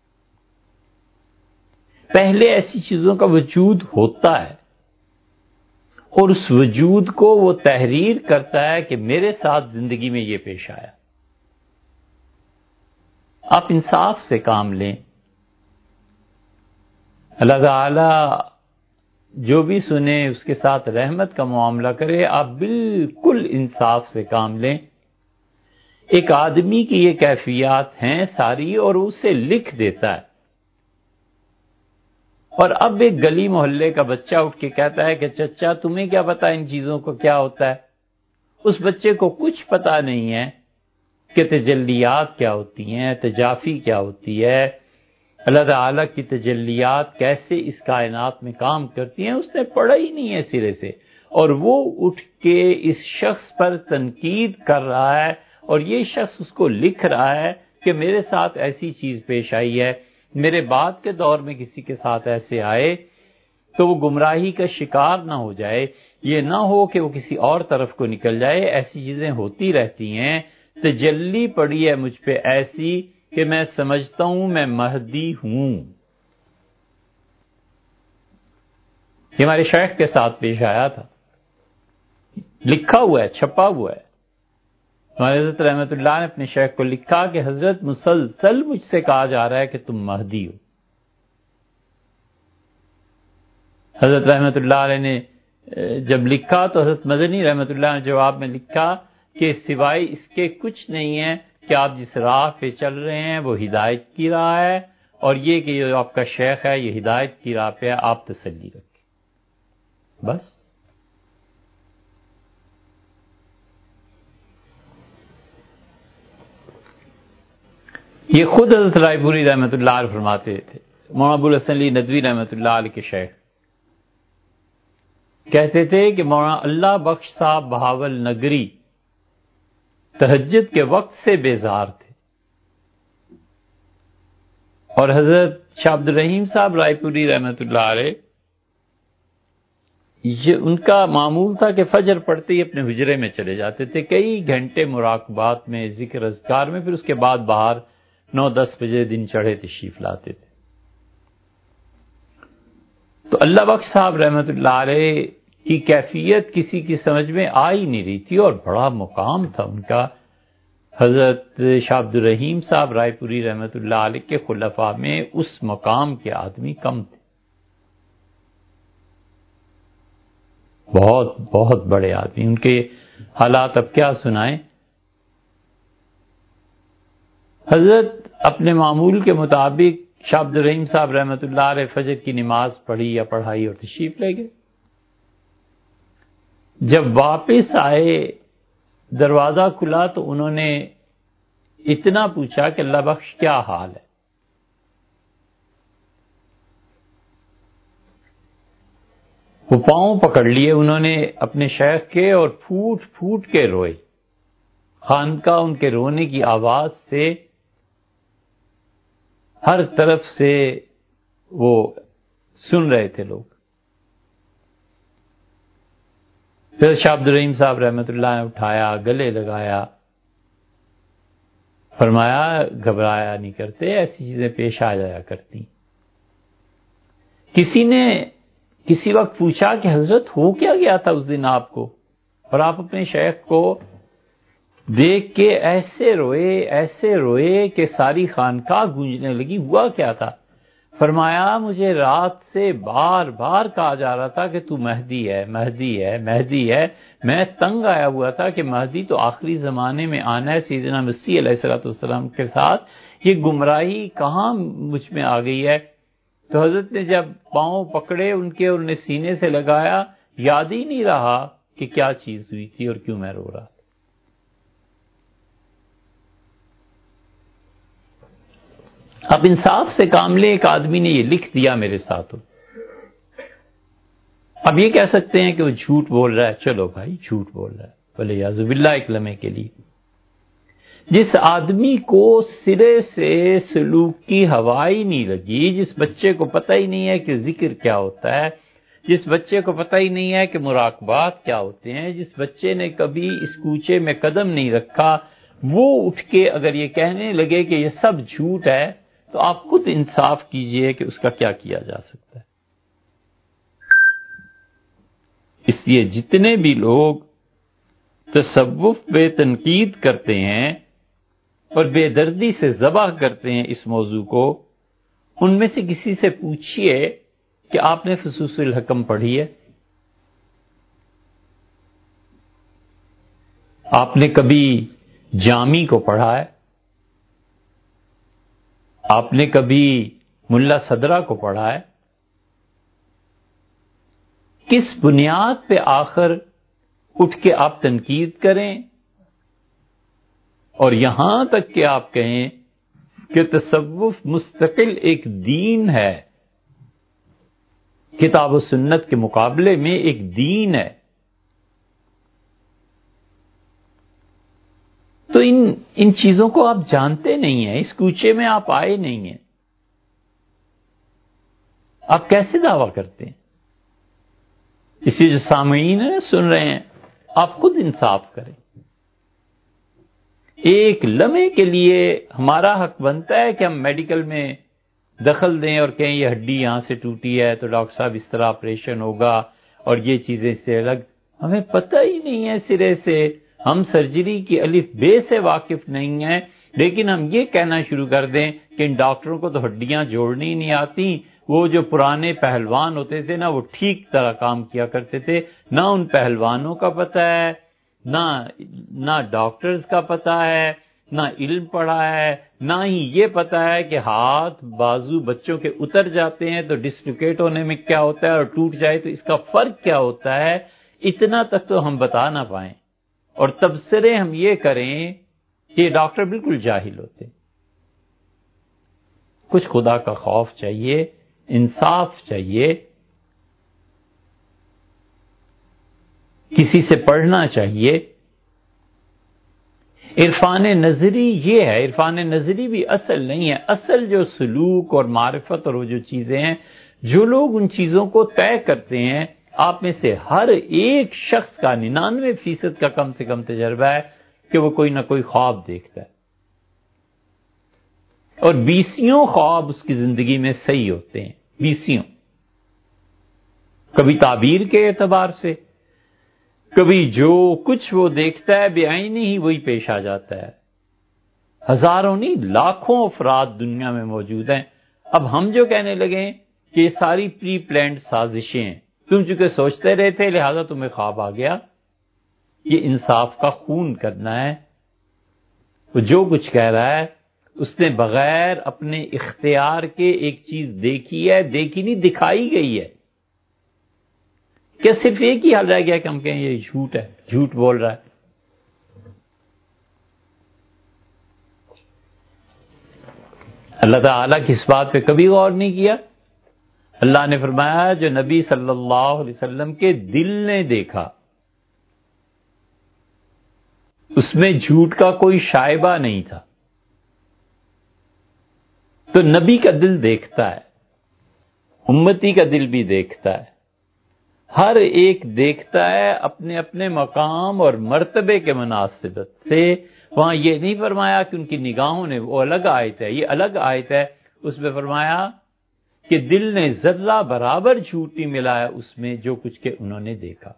پہلے ایسی چیزوں کا وجود ہوتا ہے اور اس وجود کو وہ تحریر کرتا ہے کہ میرے ساتھ زندگی میں یہ پیش آیا. آپ انصاف سے کام لیں. اللہ تعالی جو بھی سنے اس کے ساتھ رحمت کا معاملہ کرے. آپ بالکل انصاف سے کام لیں. ایک آدمی کی یہ کیفیات ہیں ساری اور اسے لکھ دیتا ہے، اور اب ایک گلی محلے کا بچہ اٹھ کے کہتا ہے کہ چچا تمہیں کیا پتا ان چیزوں کو کیا ہوتا ہے. اس بچے کو کچھ پتا نہیں ہے کہ تجلیات کیا ہوتی ہیں، تجافی کیا ہوتی ہے، اللہ تعالیٰ کی تجلیات کیسے اس کائنات میں کام کرتی ہیں. اس نے پڑھا ہی نہیں ہے سرے سے، اور وہ اٹھ کے اس شخص پر تنقید کر رہا ہے اور یہ شخص اس کو لکھ رہا ہے کہ میرے ساتھ ایسی چیز پیش آئی ہے، میرے بعد کے دور میں کسی کے ساتھ ایسے آئے تو وہ گمراہی کا شکار نہ ہو جائے، یہ نہ ہو کہ وہ کسی اور طرف کو نکل جائے. ایسی چیزیں ہوتی رہتی ہیں. تجلی پڑی ہے مجھ پہ ایسی کہ میں سمجھتا ہوں میں مہدی ہوں. یہ ہمارے شیخ کے ساتھ پیش آیا تھا، لکھا ہوا ہے، چھپا ہوا ہے. ہمارے حضرت رحمت اللہ نے اپنے شیخ کو لکھا کہ حضرت مسلسل مجھ سے کہا جا رہا ہے کہ تم مہدی ہو. حضرت رحمت اللہ علیہ نے جب لکھا تو حضرت مدنی رحمۃ اللہ نے جواب میں لکھا کہ سوائے اس کے کچھ نہیں ہے کہ آپ جس راہ پہ چل رہے ہیں وہ ہدایت کی راہ ہے، اور یہ کہ جو آپ کا شیخ ہے یہ ہدایت کی راہ پہ ہے، آپ تسلی رکھیں بس۔ یہ خود حضرت رائے پوری رحمۃ اللہ علیہ فرماتے تھے۔ مولانا ابوالحسن علی ندوی رحمۃ اللہ علیہ کے شیخ کہتے تھے کہ مولانا اللہ بخش صاحب بہاول نگری تہجد کے وقت سے بیزار تھے، اور حضرت شاہ عبد الرحیم صاحب رائے پوری رحمۃ اللہ علیہ یہ ان کا معمول تھا کہ فجر پڑھتے ہی اپنے حجرے میں چلے جاتے تھے، کئی گھنٹے مراقبات میں، ذکر اذکار میں، پھر اس کے بعد باہر نو دس بجے دن چڑھے تشریف لاتے تھے۔ تو اللہ بخش صاحب رحمۃ اللہ علیہ کی کیفیت کسی کی سمجھ میں آ ہی نہیں رہی تھی، اور بڑا مقام تھا ان کا۔ حضرت شاہ عبد الرحیم صاحب رائے پوری رحمۃ اللہ علیہ کے خلفاء میں اس مقام کے آدمی کم تھے، بہت بہت بڑے آدمی۔ ان کے حالات اب کیا سنائیں۔ حضرت اپنے معمول کے مطابق شاہ عبد الرحیم صاحب رحمۃ اللہ علیہ فجر کی نماز پڑھی یا پڑھائی اور تشریف لے گئے۔ جب واپس آئے دروازہ کھلا تو انہوں نے اتنا پوچھا کہ اللہ بخش کیا حال ہے؟ وہ پاؤں پکڑ لیے انہوں نے اپنے شیخ کے اور پھوٹ پھوٹ کے روئے۔ خانقاہ ان کے رونے کی آواز سے ہر طرف سے وہ سن رہے تھے لوگ۔ پھر شاہ عبد الرحیم صاحب رحمۃ اللہ نے اٹھایا، گلے لگایا، فرمایا گھبرایا نہیں کرتے، ایسی چیزیں پیش آ جایا کرتی۔ کسی نے کسی وقت پوچھا کہ حضرت ہو کیا گیا تھا اس دن آپ کو، اور آپ اپنے شیخ کو دیکھ کے ایسے روئے ایسے روئے کہ ساری خانقاہ گونجنے لگی، ہوا کیا تھا؟ فرمایا مجھے رات سے بار بار کہا جا رہا تھا کہ تو مہدی ہے مہدی ہے مہدی ہے، میں تنگ آیا ہوا تھا کہ مہدی تو آخری زمانے میں آنا ہے سیدنا مسیح علیہ الصلوۃ والسلام کے ساتھ، یہ گمراہی کہاں مجھ میں آ گئی ہے؟ تو حضرت نے جب پاؤں پکڑے ان کے اور انہیں سینے سے لگایا، یاد ہی نہیں رہا کہ کیا چیز ہوئی تھی اور کیوں میں رو رہا تھا۔ اب انصاف سے کام لے، ایک آدمی نے یہ لکھ دیا میرے ساتھ، اب یہ کہہ سکتے ہیں کہ وہ جھوٹ بول رہا ہے، چلو بھائی جھوٹ بول رہا ہے، ولیعوذ باللہ ایک لمحے کے لیے۔ جس آدمی کو سرے سے سلوک کی ہوا ہی نہیں لگی، جس بچے کو پتہ ہی نہیں ہے کہ ذکر کیا ہوتا ہے، جس بچے کو پتہ ہی نہیں ہے کہ مراقبات کیا ہوتے ہیں، جس بچے نے کبھی اس کوچے میں قدم نہیں رکھا، وہ اٹھ کے اگر یہ کہنے لگے کہ یہ سب جھوٹ ہے، تو آپ خود انصاف کیجئے کہ اس کا کیا کیا جا سکتا ہے۔ اس لیے جتنے بھی لوگ تصوف پہ تنقید کرتے ہیں اور بے دردی سے ذبح کرتے ہیں اس موضوع کو، ان میں سے کسی سے پوچھئے کہ آپ نے فصوص الحکم پڑھی ہے؟ آپ نے کبھی جامی کو پڑھا ہے؟ آپ نے کبھی ملا صدرہ کو پڑھا ہے؟ کس بنیاد پہ آخر اٹھ کے آپ تنقید کریں اور یہاں تک کہ آپ کہیں کہ تصوف مستقل ایک دین ہے، کتاب و سنت کے مقابلے میں ایک دین ہے؟ تو ان ان چیزوں کو آپ جانتے نہیں ہیں، اس کوچے میں آپ آئے نہیں ہیں، آپ کیسے دعویٰ کرتے ہیں؟ اسی جو سامعین ہیں سن رہے ہیں، آپ خود انصاف کریں۔ ایک لمحے کے لیے ہمارا حق بنتا ہے کہ ہم میڈیکل میں دخل دیں اور کہیں یہ ہڈی یہاں سے ٹوٹی ہے تو ڈاکٹر صاحب اس طرح آپریشن ہوگا اور یہ چیزیں اس سے الگ، ہمیں پتہ ہی نہیں ہے سرے سے، ہم سرجری کی الف بے سے واقف نہیں ہیں، لیکن ہم یہ کہنا شروع کر دیں کہ ان ڈاکٹروں کو تو ہڈیاں جوڑنی نہیں آتی، وہ جو پرانے پہلوان ہوتے تھے نا وہ ٹھیک طرح کام کیا کرتے تھے، نہ ان پہلوانوں کا پتہ ہے، نہ نہ ڈاکٹرز کا پتہ ہے، نہ علم پڑھا ہے، نہ ہی یہ پتہ ہے کہ ہاتھ بازو بچوں کے اتر جاتے ہیں تو ڈسلوکیٹ ہونے میں کیا ہوتا ہے اور ٹوٹ جائے تو اس کا فرق کیا ہوتا ہے، اتنا تک تو ہم بتا نہ پائیں، اور تبصرے ہم یہ کریں کہ یہ ڈاکٹر بالکل جاہل ہوتے ہیں۔ کچھ خدا کا خوف چاہیے، انصاف چاہیے، کسی سے پڑھنا چاہیے۔ عرفان نظری یہ ہے، عرفان نظری بھی اصل نہیں ہے، اصل جو سلوک اور معرفت اور وہ جو چیزیں ہیں، جو لوگ ان چیزوں کو طے کرتے ہیں، آپ میں سے ہر ایک شخص کا ننانوے فیصد کا کم سے کم تجربہ ہے کہ وہ کوئی نہ کوئی خواب دیکھتا ہے، اور بیسیوں خواب اس کی زندگی میں صحیح ہوتے ہیں، بیسیوں، کبھی تعبیر کے اعتبار سے، کبھی جو کچھ وہ دیکھتا ہے بے عینی ہی وہی پیش آ جاتا ہے۔ ہزاروں نہیں لاکھوں افراد دنیا میں موجود ہیں۔ اب ہم جو کہنے لگے کہ یہ ساری پری پلانڈ سازشیں ہیں، تم چونکہ سوچتے رہے تھے لہذا تمہیں خواب آ گیا، یہ انصاف کا خون کرنا ہے۔ وہ جو کچھ کہہ رہا ہے اس نے بغیر اپنے اختیار کے ایک چیز دیکھی ہے، دیکھی نہیں دکھائی گئی ہے۔ کیا صرف ایک ہی حال رہ گیا کہ ہم کہیں یہ جھوٹ ہے، جھوٹ بول رہا ہے؟ اللہ تعالیٰ کی اس بات پہ کبھی غور نہیں کیا؟ اللہ نے فرمایا جو نبی صلی اللہ علیہ وسلم کے دل نے دیکھا اس میں جھوٹ کا کوئی شائبہ نہیں تھا۔ تو نبی کا دل دیکھتا ہے، امتی کا دل بھی دیکھتا ہے، ہر ایک دیکھتا ہے اپنے اپنے مقام اور مرتبے کے مناسبت سے۔ وہاں یہ نہیں فرمایا کہ ان کی نگاہوں نے، وہ الگ آیت ہے، یہ الگ آیت ہے، اس میں فرمایا کہ دل نے ذرہ برابر جھوٹ نہیں ملایا اس میں جو کچھ کہ انہوں نے دیکھا۔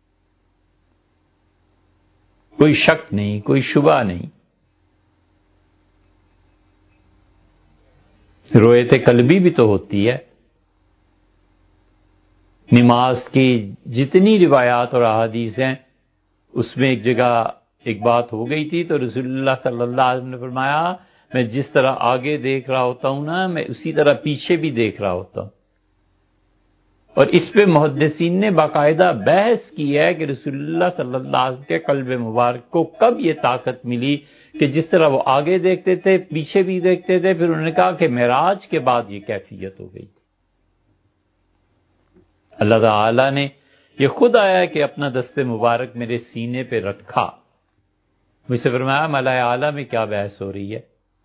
کوئی شک نہیں، کوئی شبہ نہیں۔ رویت قلبی بھی تو ہوتی ہے۔ نماز کی جتنی روایات اور احادیث ہیں اس میں ایک جگہ ایک بات ہو گئی تھی تو رسول اللہ صلی اللہ علیہ وسلم نے فرمایا میں جس طرح آگے دیکھ رہا ہوتا ہوں نا میں اسی طرح پیچھے بھی دیکھ رہا ہوتا ہوں۔ اور اس پہ محدثین نے باقاعدہ بحث کی ہے کہ رسول اللہ صلی اللہ علیہ وسلم کے قلب مبارک کو کب یہ طاقت ملی کہ جس طرح وہ آگے دیکھتے تھے پیچھے بھی دیکھتے تھے۔ پھر انہوں نے کہا کہ معراج کے بعد یہ کیفیت ہو گئی۔ اللہ تعالی نے یہ خود آیا کہ اپنا دست مبارک میرے سینے پہ رکھا۔ مجھ سے فرمایا ملائے اعلیٰ میں کیا بحث ہو رہی ہے؟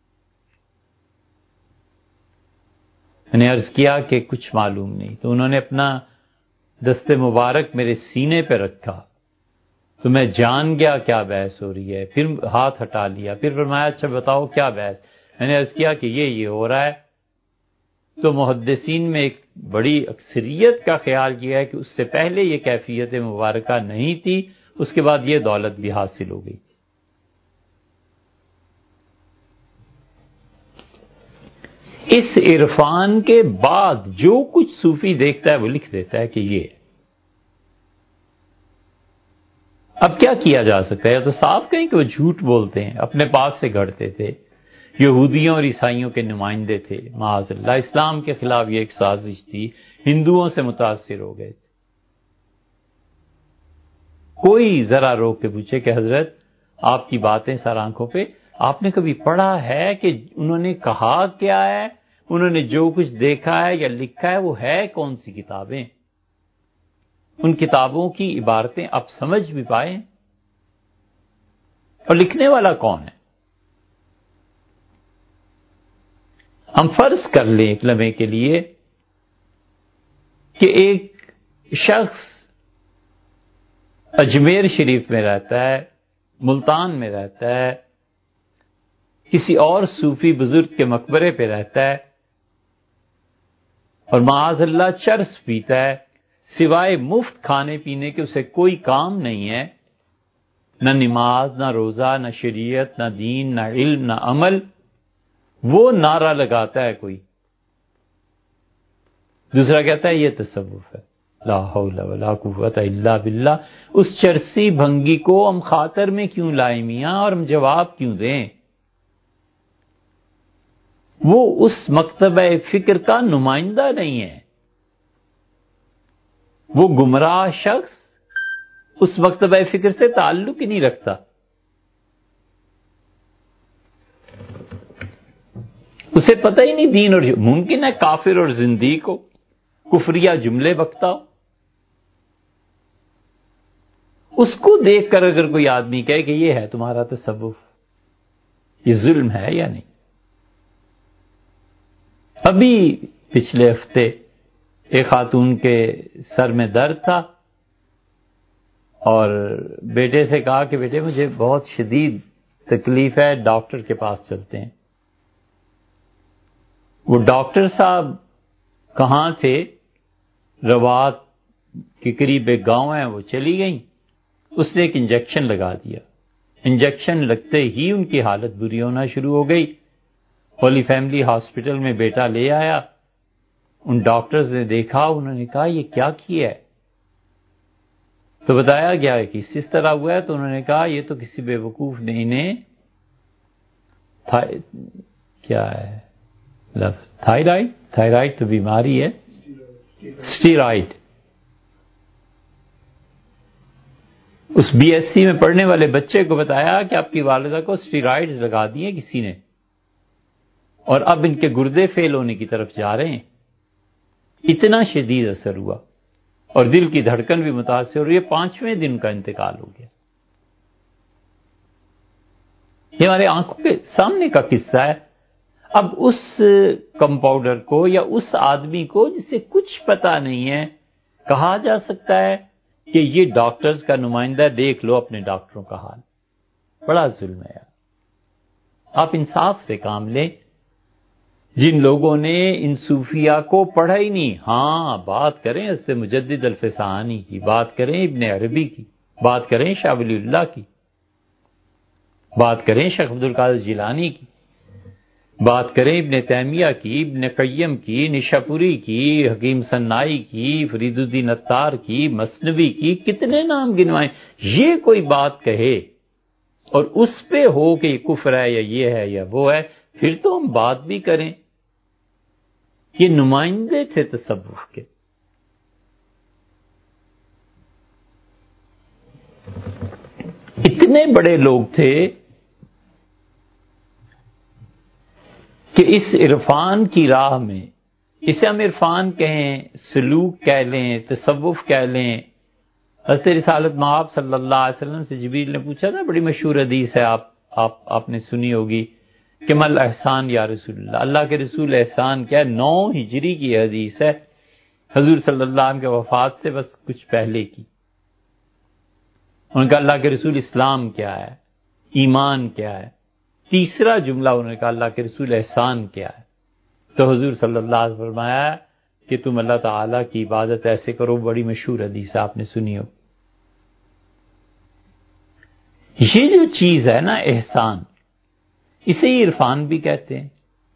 میں نے عرض کیا کہ کچھ معلوم نہیں، تو انہوں نے اپنا دست مبارک میرے سینے پہ رکھا تو میں جان گیا کیا بحث ہو رہی ہے۔ پھر ہاتھ ہٹا لیا، پھر فرمایا اچھا بتاؤ کیا بحث؟ میں نے عرض کیا کہ یہ یہ ہو رہا ہے۔ تو محدثین میں ایک بڑی اکثریت کا خیال یہ ہے کہ اس سے پہلے یہ کیفیت مبارکہ نہیں تھی، اس کے بعد یہ دولت بھی حاصل ہو گئی۔ اس عرفان کے بعد جو کچھ صوفی دیکھتا ہے وہ لکھ دیتا ہے کہ یہ۔ اب کیا کیا جا سکتا ہے؟ یا تو صاف کہیں کہ وہ جھوٹ بولتے ہیں، اپنے پاس سے گھڑتے تھے، یہودیوں اور عیسائیوں کے نمائندے تھے، معاذ اللہ اسلام کے خلاف یہ ایک سازش تھی، ہندوؤں سے متاثر ہو گئے تھے۔ کوئی ذرا روک کے پوچھے کہ حضرت آپ کی باتیں سر آنکھوں پہ، آپ نے کبھی پڑھا ہے کہ انہوں نے کہا کیا ہے؟ انہوں نے جو کچھ دیکھا ہے یا لکھا ہے وہ ہے کون سی کتابیں؟ ان کتابوں کی عبارتیں آپ سمجھ بھی پائیں؟ اور لکھنے والا کون ہے؟ ہم فرض کر لیں ایک لمحے کے لیے کہ ایک شخص اجمیر شریف میں رہتا ہے، ملتان میں رہتا ہے، کسی اور صوفی بزرگ کے مقبرے پہ رہتا ہے اور معاذ اللہ چرس پیتا ہے، سوائے مفت کھانے پینے کے اسے کوئی کام نہیں ہے، نہ نماز، نہ روزہ، نہ شریعت، نہ دین، نہ علم، نہ عمل۔ وہ نعرہ لگاتا ہے کوئی دوسرا کہتا ہے یہ تصوف ہے، لا حول ولا قوت الا باللہ۔ اس چرسی بھنگی کو ہم خاطر میں کیوں لائیں میاں، اور ہم جواب کیوں دیں؟ وہ اس مکتبہ فکر کا نمائندہ نہیں ہے، وہ گمراہ شخص اس مکتبہ فکر سے تعلق ہی نہیں رکھتا۔ اسے پتہ ہی نہیں دین، اور ممکن ہے کافر اور زندیق ہو، کفریہ جملے بکتا ہو، اس کو دیکھ کر اگر کوئی آدمی کہے کہ یہ ہے تمہارا تصوف، یہ ظلم ہے یا نہیں؟ ابھی پچھلے ہفتے ایک خاتون کے سر میں درد تھا اور بیٹے سے کہا کہ بیٹے مجھے بہت شدید تکلیف ہے، ڈاکٹر کے پاس چلتے ہیں۔ وہ ڈاکٹر صاحب کہاں تھے؟ روات کے قریب ایک گاؤں ہے، وہ چلی گئیں، اس نے ایک انجیکشن لگا دیا۔ انجیکشن لگتے ہی ان کی حالت بری ہونا شروع ہو گئی۔ ہولی فیملی ہاسپٹل میں بیٹا لے آیا، ان ڈاکٹرز نے دیکھا، انہوں نے کہا یہ کیا کیا ہے؟ تو بتایا گیا کہ اس طرح ہوا ہے، تو انہوں نے کہا یہ تو کسی بے وقوف نے انہیں کیا ہے لفظ تھائرائڈ تھائرائڈ تو بیماری ہے، اسٹیرائڈ، اس بی ایس سی میں پڑھنے والے بچے کو بتایا کہ آپ کی والدہ کو اسٹیرائڈ لگا دیے کسی نے، اور اب ان کے گردے فیل ہونے کی طرف جا رہے ہیں۔ اتنا شدید اثر ہوا اور دل کی دھڑکن بھی متاثر ہوئی، پانچویں دن کا انتقال ہو گیا۔ یہ ہمارے آنکھوں کے سامنے کا قصہ ہے۔ اب اس کمپاؤڈر کو یا اس آدمی کو جسے کچھ پتا نہیں ہے کہا جا سکتا ہے کہ یہ ڈاکٹرز کا نمائندہ، دیکھ لو اپنے ڈاکٹروں کا حال۔ بڑا ظلم ہے۔ آپ انصاف سے کام لیں۔ جن لوگوں نے ان صوفیہ کو پڑھا ہی نہیں، ہاں بات کریں حضرت مجدد الفسانی کی، بات کریں ابن عربی کی، بات کریں شاہ ولی اللہ کی، بات کریں شیخ عبد القادر جیلانی کی، بات کریں ابن تیمیہ کی، ابن قیم کی، نشاپوری کی، حکیم صنائی کی، فرید الدین عطار کی، مثنوی کی، کتنے نام گنوائیں۔ یہ کوئی بات کہے اور اس پہ ہو کہ یہ کفر ہے یا یہ ہے یا وہ ہے، پھر تو ہم بات بھی کریں۔ یہ نمائندے تھے تصوف کے۔ اتنے بڑے لوگ تھے کہ اس عرفان کی راہ میں، اسے ہم عرفان کہیں، سلوک کہہ لیں، تصوف کہہ لیں۔ حضرت رسالت مآب صلی اللہ علیہ وسلم سے جبریل نے پوچھا تھا، بڑی مشہور حدیث ہے، آپ آپ آپ نے سنی ہوگی کہ مل احسان یا رسول اللہ، اللہ کے رسول احسان کیا ہے؟ نو ہجری کی حدیث ہے، حضور صلی اللہ علیہ وسلم کے وفات سے بس کچھ پہلے کی۔ ان کا اللہ کے رسول اسلام کیا ہے، ایمان کیا ہے؟ تیسرا جملہ انہوں نے کہا اللہ کے رسول احسان کیا ہے؟ تو حضور صلی اللہ علیہ وسلم فرمایا کہ تم اللہ تعالیٰ کی عبادت ایسے کرو، بڑی مشہور حدیث آپ نے سنی ہو۔ یہ جو چیز ہے نا احسان، اسے ہی عرفان بھی کہتے ہیں،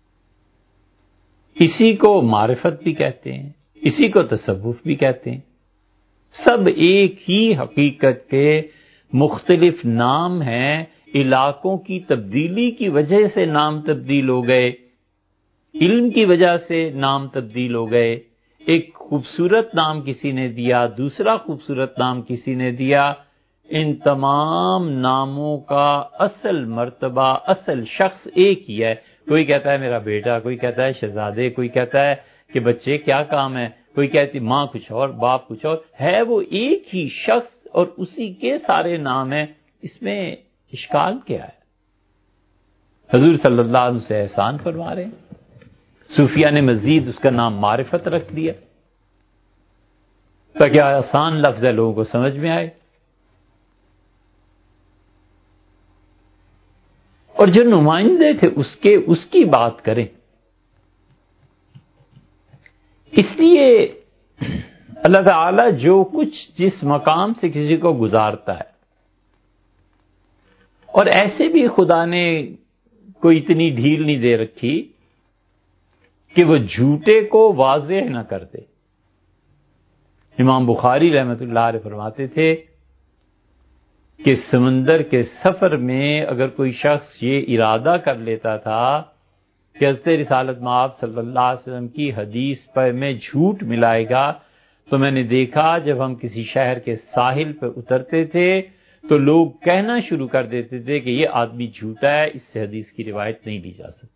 اسی کو معرفت بھی کہتے ہیں، اسی کو تصوف بھی کہتے ہیں۔ سب ایک ہی حقیقت کے مختلف نام ہیں، علاقوں کی تبدیلی کی وجہ سے نام تبدیل ہو گئے، علم کی وجہ سے نام تبدیل ہو گئے۔ ایک خوبصورت نام کسی نے دیا، دوسرا خوبصورت نام کسی نے دیا۔ ان تمام ناموں کا اصل مرتبہ، اصل شخص ایک ہی ہے۔ کوئی کہتا ہے میرا بیٹا، کوئی کہتا ہے شہزادے، کوئی کہتا ہے کہ بچے کیا کام ہے، کوئی کہتی ماں کچھ اور باپ کچھ اور ہے، وہ ایک ہی شخص اور اسی کے سارے نام ہیں۔ اس میں اشکال کیا ہے؟ حضور صلی اللہ علیہ وسلم سے احسان فرما رہے ہیں، صوفیہ نے مزید اس کا نام معرفت رکھ دیا تاکہ آسان لفظ ہے، لوگوں کو سمجھ میں آئے۔ اور جو نمائندے تھے اس کے اس کی بات کریں۔ اس لیے اللہ تعالی جو کچھ جس مقام سے کسی کو گزارتا ہے، اور ایسے بھی خدا نے کوئی اتنی ڈھیل نہیں دے رکھی کہ وہ جھوٹے کو واضح نہ کرتے۔ امام بخاری رحمۃ اللہ علیہ فرماتے تھے کہ سمندر کے سفر میں اگر کوئی شخص یہ ارادہ کر لیتا تھا کہ حضرت رسالت مآب صلی اللہ علیہ وسلم کی حدیث پر میں جھوٹ ملائے گا، تو میں نے دیکھا جب ہم کسی شہر کے ساحل پر اترتے تھے تو لوگ کہنا شروع کر دیتے تھے کہ یہ آدمی جھوٹا ہے، اس سے حدیث کی روایت نہیں لی جا سکتی۔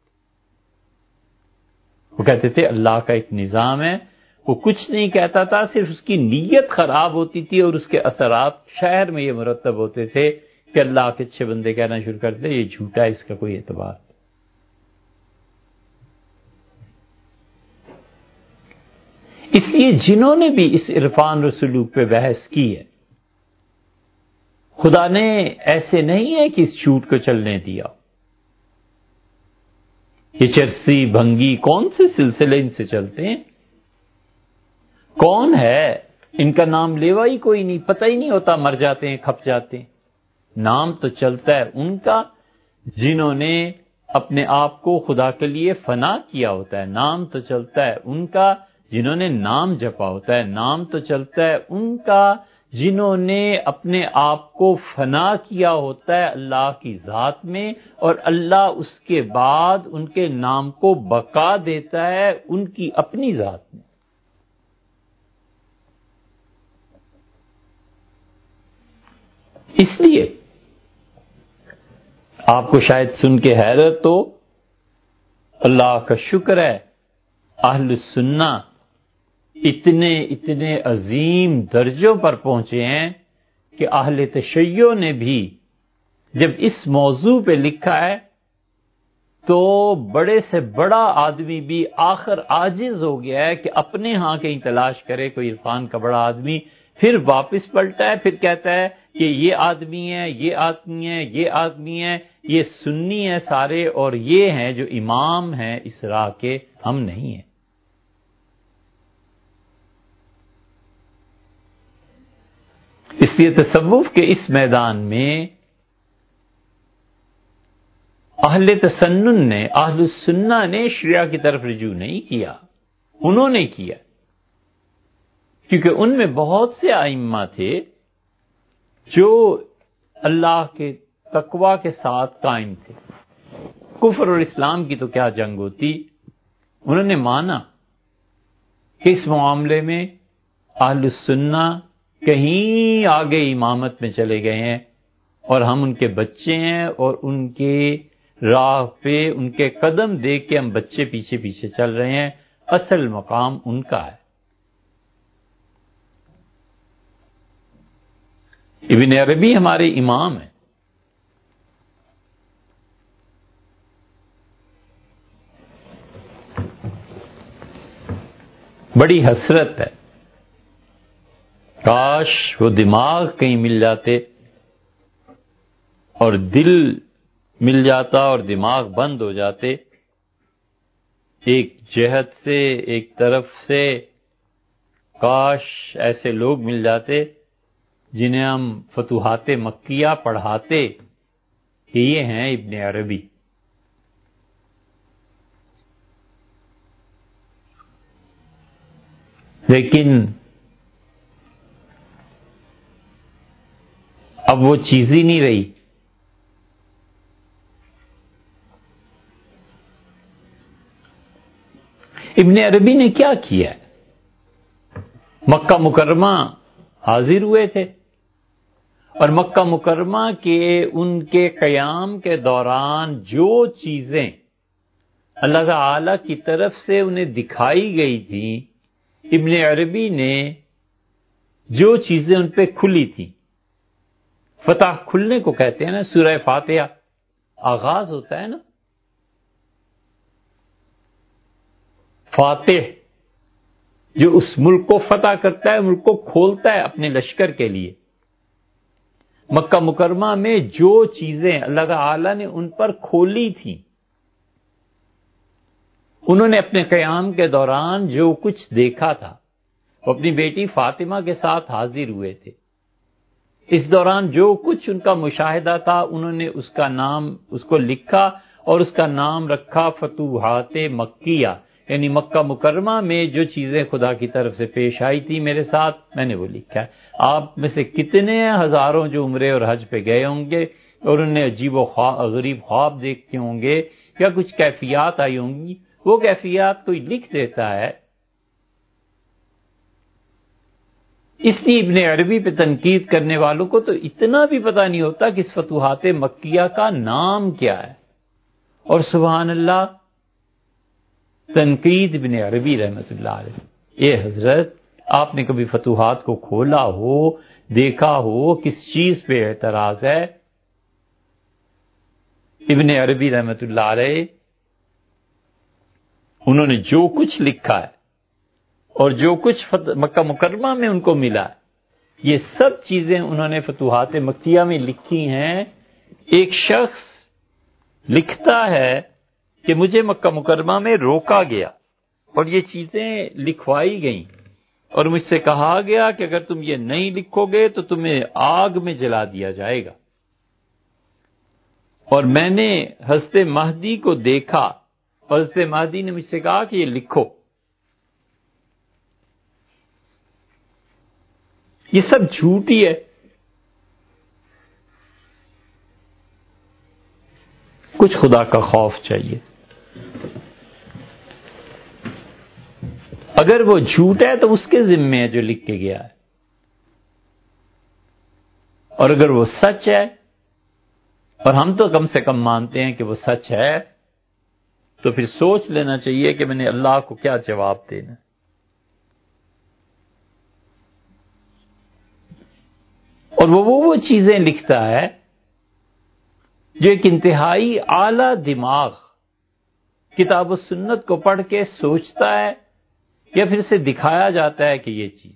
وہ کہتے تھے اللہ کا ایک نظام ہے، وہ کچھ نہیں کہتا تھا، صرف اس کی نیت خراب ہوتی تھی اور اس کے اثرات شہر میں یہ مرتب ہوتے تھے کہ اللہ کے اچھے بندے کہنا شروع کرتے یہ جھوٹا ہے، اس کا کوئی اعتبار نہیں۔ اس لیے جنہوں نے بھی اس عرفان اور سلوک پہ بحث کی ہے، خدا نے ایسے نہیں ہے کہ اس جھوٹ کو چلنے دیا۔ یہ چرسی بھنگی کون سے سلسلے ان سے چلتے ہیں؟ کون ہے؟ ان کا نام لیوا ہی کوئی نہیں، پتہ ہی نہیں ہوتا، مر جاتے ہیں، کھپ جاتے ہیں۔ نام تو چلتا ہے ان کا جنہوں نے اپنے آپ کو خدا کے لیے فنا کیا ہوتا ہے، نام تو چلتا ہے ان کا جنہوں نے نام جپا ہوتا ہے، نام تو چلتا ہے ان کا جنہوں نے اپنے آپ کو فنا کیا ہوتا ہے اللہ کی ذات میں، اور اللہ اس کے بعد ان کے نام کو بقا دیتا ہے ان کی اپنی ذات میں۔ اس لیے آپ کو شاید سن کے حیرت ہو، اللہ کا شکر ہے اہل سنہ اتنے اتنے عظیم درجوں پر پہنچے ہیں کہ اہل تشیع نے بھی جب اس موضوع پہ لکھا ہے تو بڑے سے بڑا آدمی بھی آخر عاجز ہو گیا ہے کہ اپنے ہاں کہیں تلاش کرے کوئی عرفان کا بڑا آدمی، پھر واپس پلٹا ہے، پھر کہتا ہے کہ یہ آدمی ہے، یہ آدمی ہے، یہ آدمی ہے، یہ سنی ہے سارے، اور یہ ہیں جو امام ہیں اس راہ کے، ہم نہیں ہیں۔ اس لیے تصوف کے اس میدان میں اہل تسنن نے، اہل السنہ نے شیعہ کی طرف رجوع نہیں کیا، انہوں نے کیا، کیونکہ ان میں بہت سے ائمہ تھے جو اللہ کے تقوی کے ساتھ قائم تھے۔ کفر اور اسلام کی تو کیا جنگ ہوتی، انہوں نے مانا کہ اس معاملے میں اہل السنہ کہیں آگے امامت میں چلے گئے ہیں اور ہم ان کے بچے ہیں، اور ان کے راہ پہ ان کے قدم دیکھ کے ہم بچے پیچھے پیچھے چل رہے ہیں، اصل مقام ان کا ہے۔ ابن عربی ہمارے امام ہیں، بڑی حسرت ہے، کاش وہ دماغ کہیں مل جاتے اور دل مل جاتا اور دماغ بند ہو جاتے، ایک جہت سے ایک طرف سے کاش ایسے لوگ مل جاتے جنہیں ہم فتوحات مکیہ پڑھاتے کہ یہ ہیں ابن عربی۔ لیکن اب وہ چیز ہی نہیں رہی۔ ابن عربی نے کیا کیا؟ مکہ مکرمہ حاضر ہوئے تھے، اور مکہ مکرمہ کے ان کے قیام کے دوران جو چیزیں اللہ تعالی کی طرف سے انہیں دکھائی گئی تھیں، ابن عربی نے جو چیزیں ان پہ کھلی تھیں، فتح کھلنے کو کہتے ہیں نا، سورہ فاتحہ آغاز ہوتا ہے نا، فاتح جو اس ملک کو فتح کرتا ہے، ملک کو کھولتا ہے اپنے لشکر کے لیے۔ مکہ مکرمہ میں جو چیزیں اللہ تعالی نے ان پر کھولی تھیں، انہوں نے اپنے قیام کے دوران جو کچھ دیکھا تھا، وہ اپنی بیٹی فاطمہ کے ساتھ حاضر ہوئے تھے۔ اس دوران جو کچھ ان کا مشاہدہ تھا، انہوں نے اس کا نام، اس کو لکھا اور اس کا نام رکھا فتوحات مکیہ، یعنی مکہ مکرمہ میں جو چیزیں خدا کی طرف سے پیش آئی تھی میرے ساتھ میں نے وہ لکھا ہے۔ آپ میں سے کتنے ہزاروں جو عمرے اور حج پہ گئے ہوں گے اور انہیں عجیب و غریب خواب دیکھتے ہوں گے یا کچھ کیفیات آئی ہوں گی، وہ کیفیات کوئی لکھ دیتا ہے۔ اس لیے ابن عربی پہ تنقید کرنے والوں کو تو اتنا بھی پتہ نہیں ہوتا کہ اس فتوحات مکیہ کا نام کیا ہے، اور سبحان اللہ تنقید ابن عربی رحمۃ اللہ علیہ۔ اے حضرت، آپ نے کبھی فتوحات کو کھولا ہو، دیکھا ہو کس چیز پہ اعتراض ہے؟ ابن عربی رحمۃ اللہ علیہ انہوں نے جو کچھ لکھا ہے اور جو کچھ مکہ مکرمہ میں ان کو ملا ہے، یہ سب چیزیں انہوں نے فتوحات مکیہ میں لکھی ہیں۔ ایک شخص لکھتا ہے کہ مجھے مکہ مکرمہ میں روکا گیا اور یہ چیزیں لکھوائی گئیں اور مجھ سے کہا گیا کہ اگر تم یہ نہیں لکھو گے تو تمہیں آگ میں جلا دیا جائے گا، اور میں نے حضرت مہدی کو دیکھا اور حضرت مہدی نے مجھ سے کہا کہ یہ لکھو۔ یہ سب جھوٹ ہی ہے۔ کچھ خدا کا خوف چاہیے۔ اگر وہ جھوٹ ہے تو اس کے ذمے ہے جو لکھ کے گیا ہے، اور اگر وہ سچ ہے، اور ہم تو کم سے کم مانتے ہیں کہ وہ سچ ہے، تو پھر سوچ لینا چاہیے کہ میں نے اللہ کو کیا جواب دینا۔ اور وہ وہ وہ چیزیں لکھتا ہے جو ایک انتہائی اعلیٰ دماغ کتاب و سنت کو پڑھ کے سوچتا ہے، یا پھر سے دکھایا جاتا ہے کہ یہ چیز۔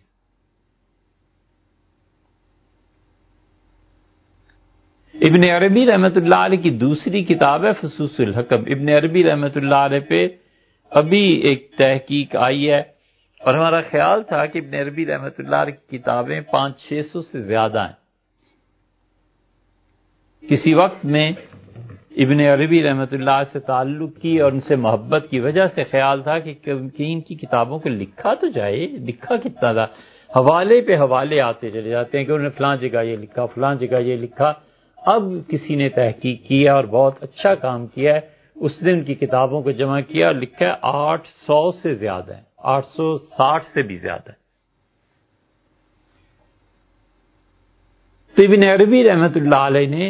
ابن عربی رحمۃ اللہ علیہ کی دوسری کتاب ہے فصوص الحکم۔ ابن عربی رحمۃ اللہ علیہ پہ ابھی ایک تحقیق آئی ہے، اور ہمارا خیال تھا کہ ابن عربی رحمۃ اللہ علیہ کی کتابیں پانچ چھ سو سے زیادہ ہیں۔ کسی وقت میں ابن عربی رحمۃ اللہ علیہ سے تعلق کی اور ان سے محبت کی وجہ سے خیال تھا کہ ان کی کتابوں کو لکھا تو جائے، لکھا کتنا تھا، حوالے پہ حوالے آتے چلے جاتے ہیں کہ انہوں نے فلاں جگہ یہ لکھا، فلاں جگہ یہ لکھا۔ اب کسی نے تحقیق کیا اور بہت اچھا کام کیا ہے، اس نے ان کی کتابوں کو جمع کیا اور لکھا ہے آٹھ سو سے زیادہ ہے، آٹھ سو ساٹھ سے بھی زیادہ ہے۔ تو ابن عربی رحمۃ اللہ علیہ نے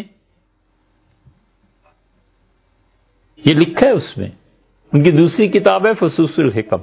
یہ لکھا ہے، اس میں ان کی دوسری کتاب ہے فصوص الحکم۔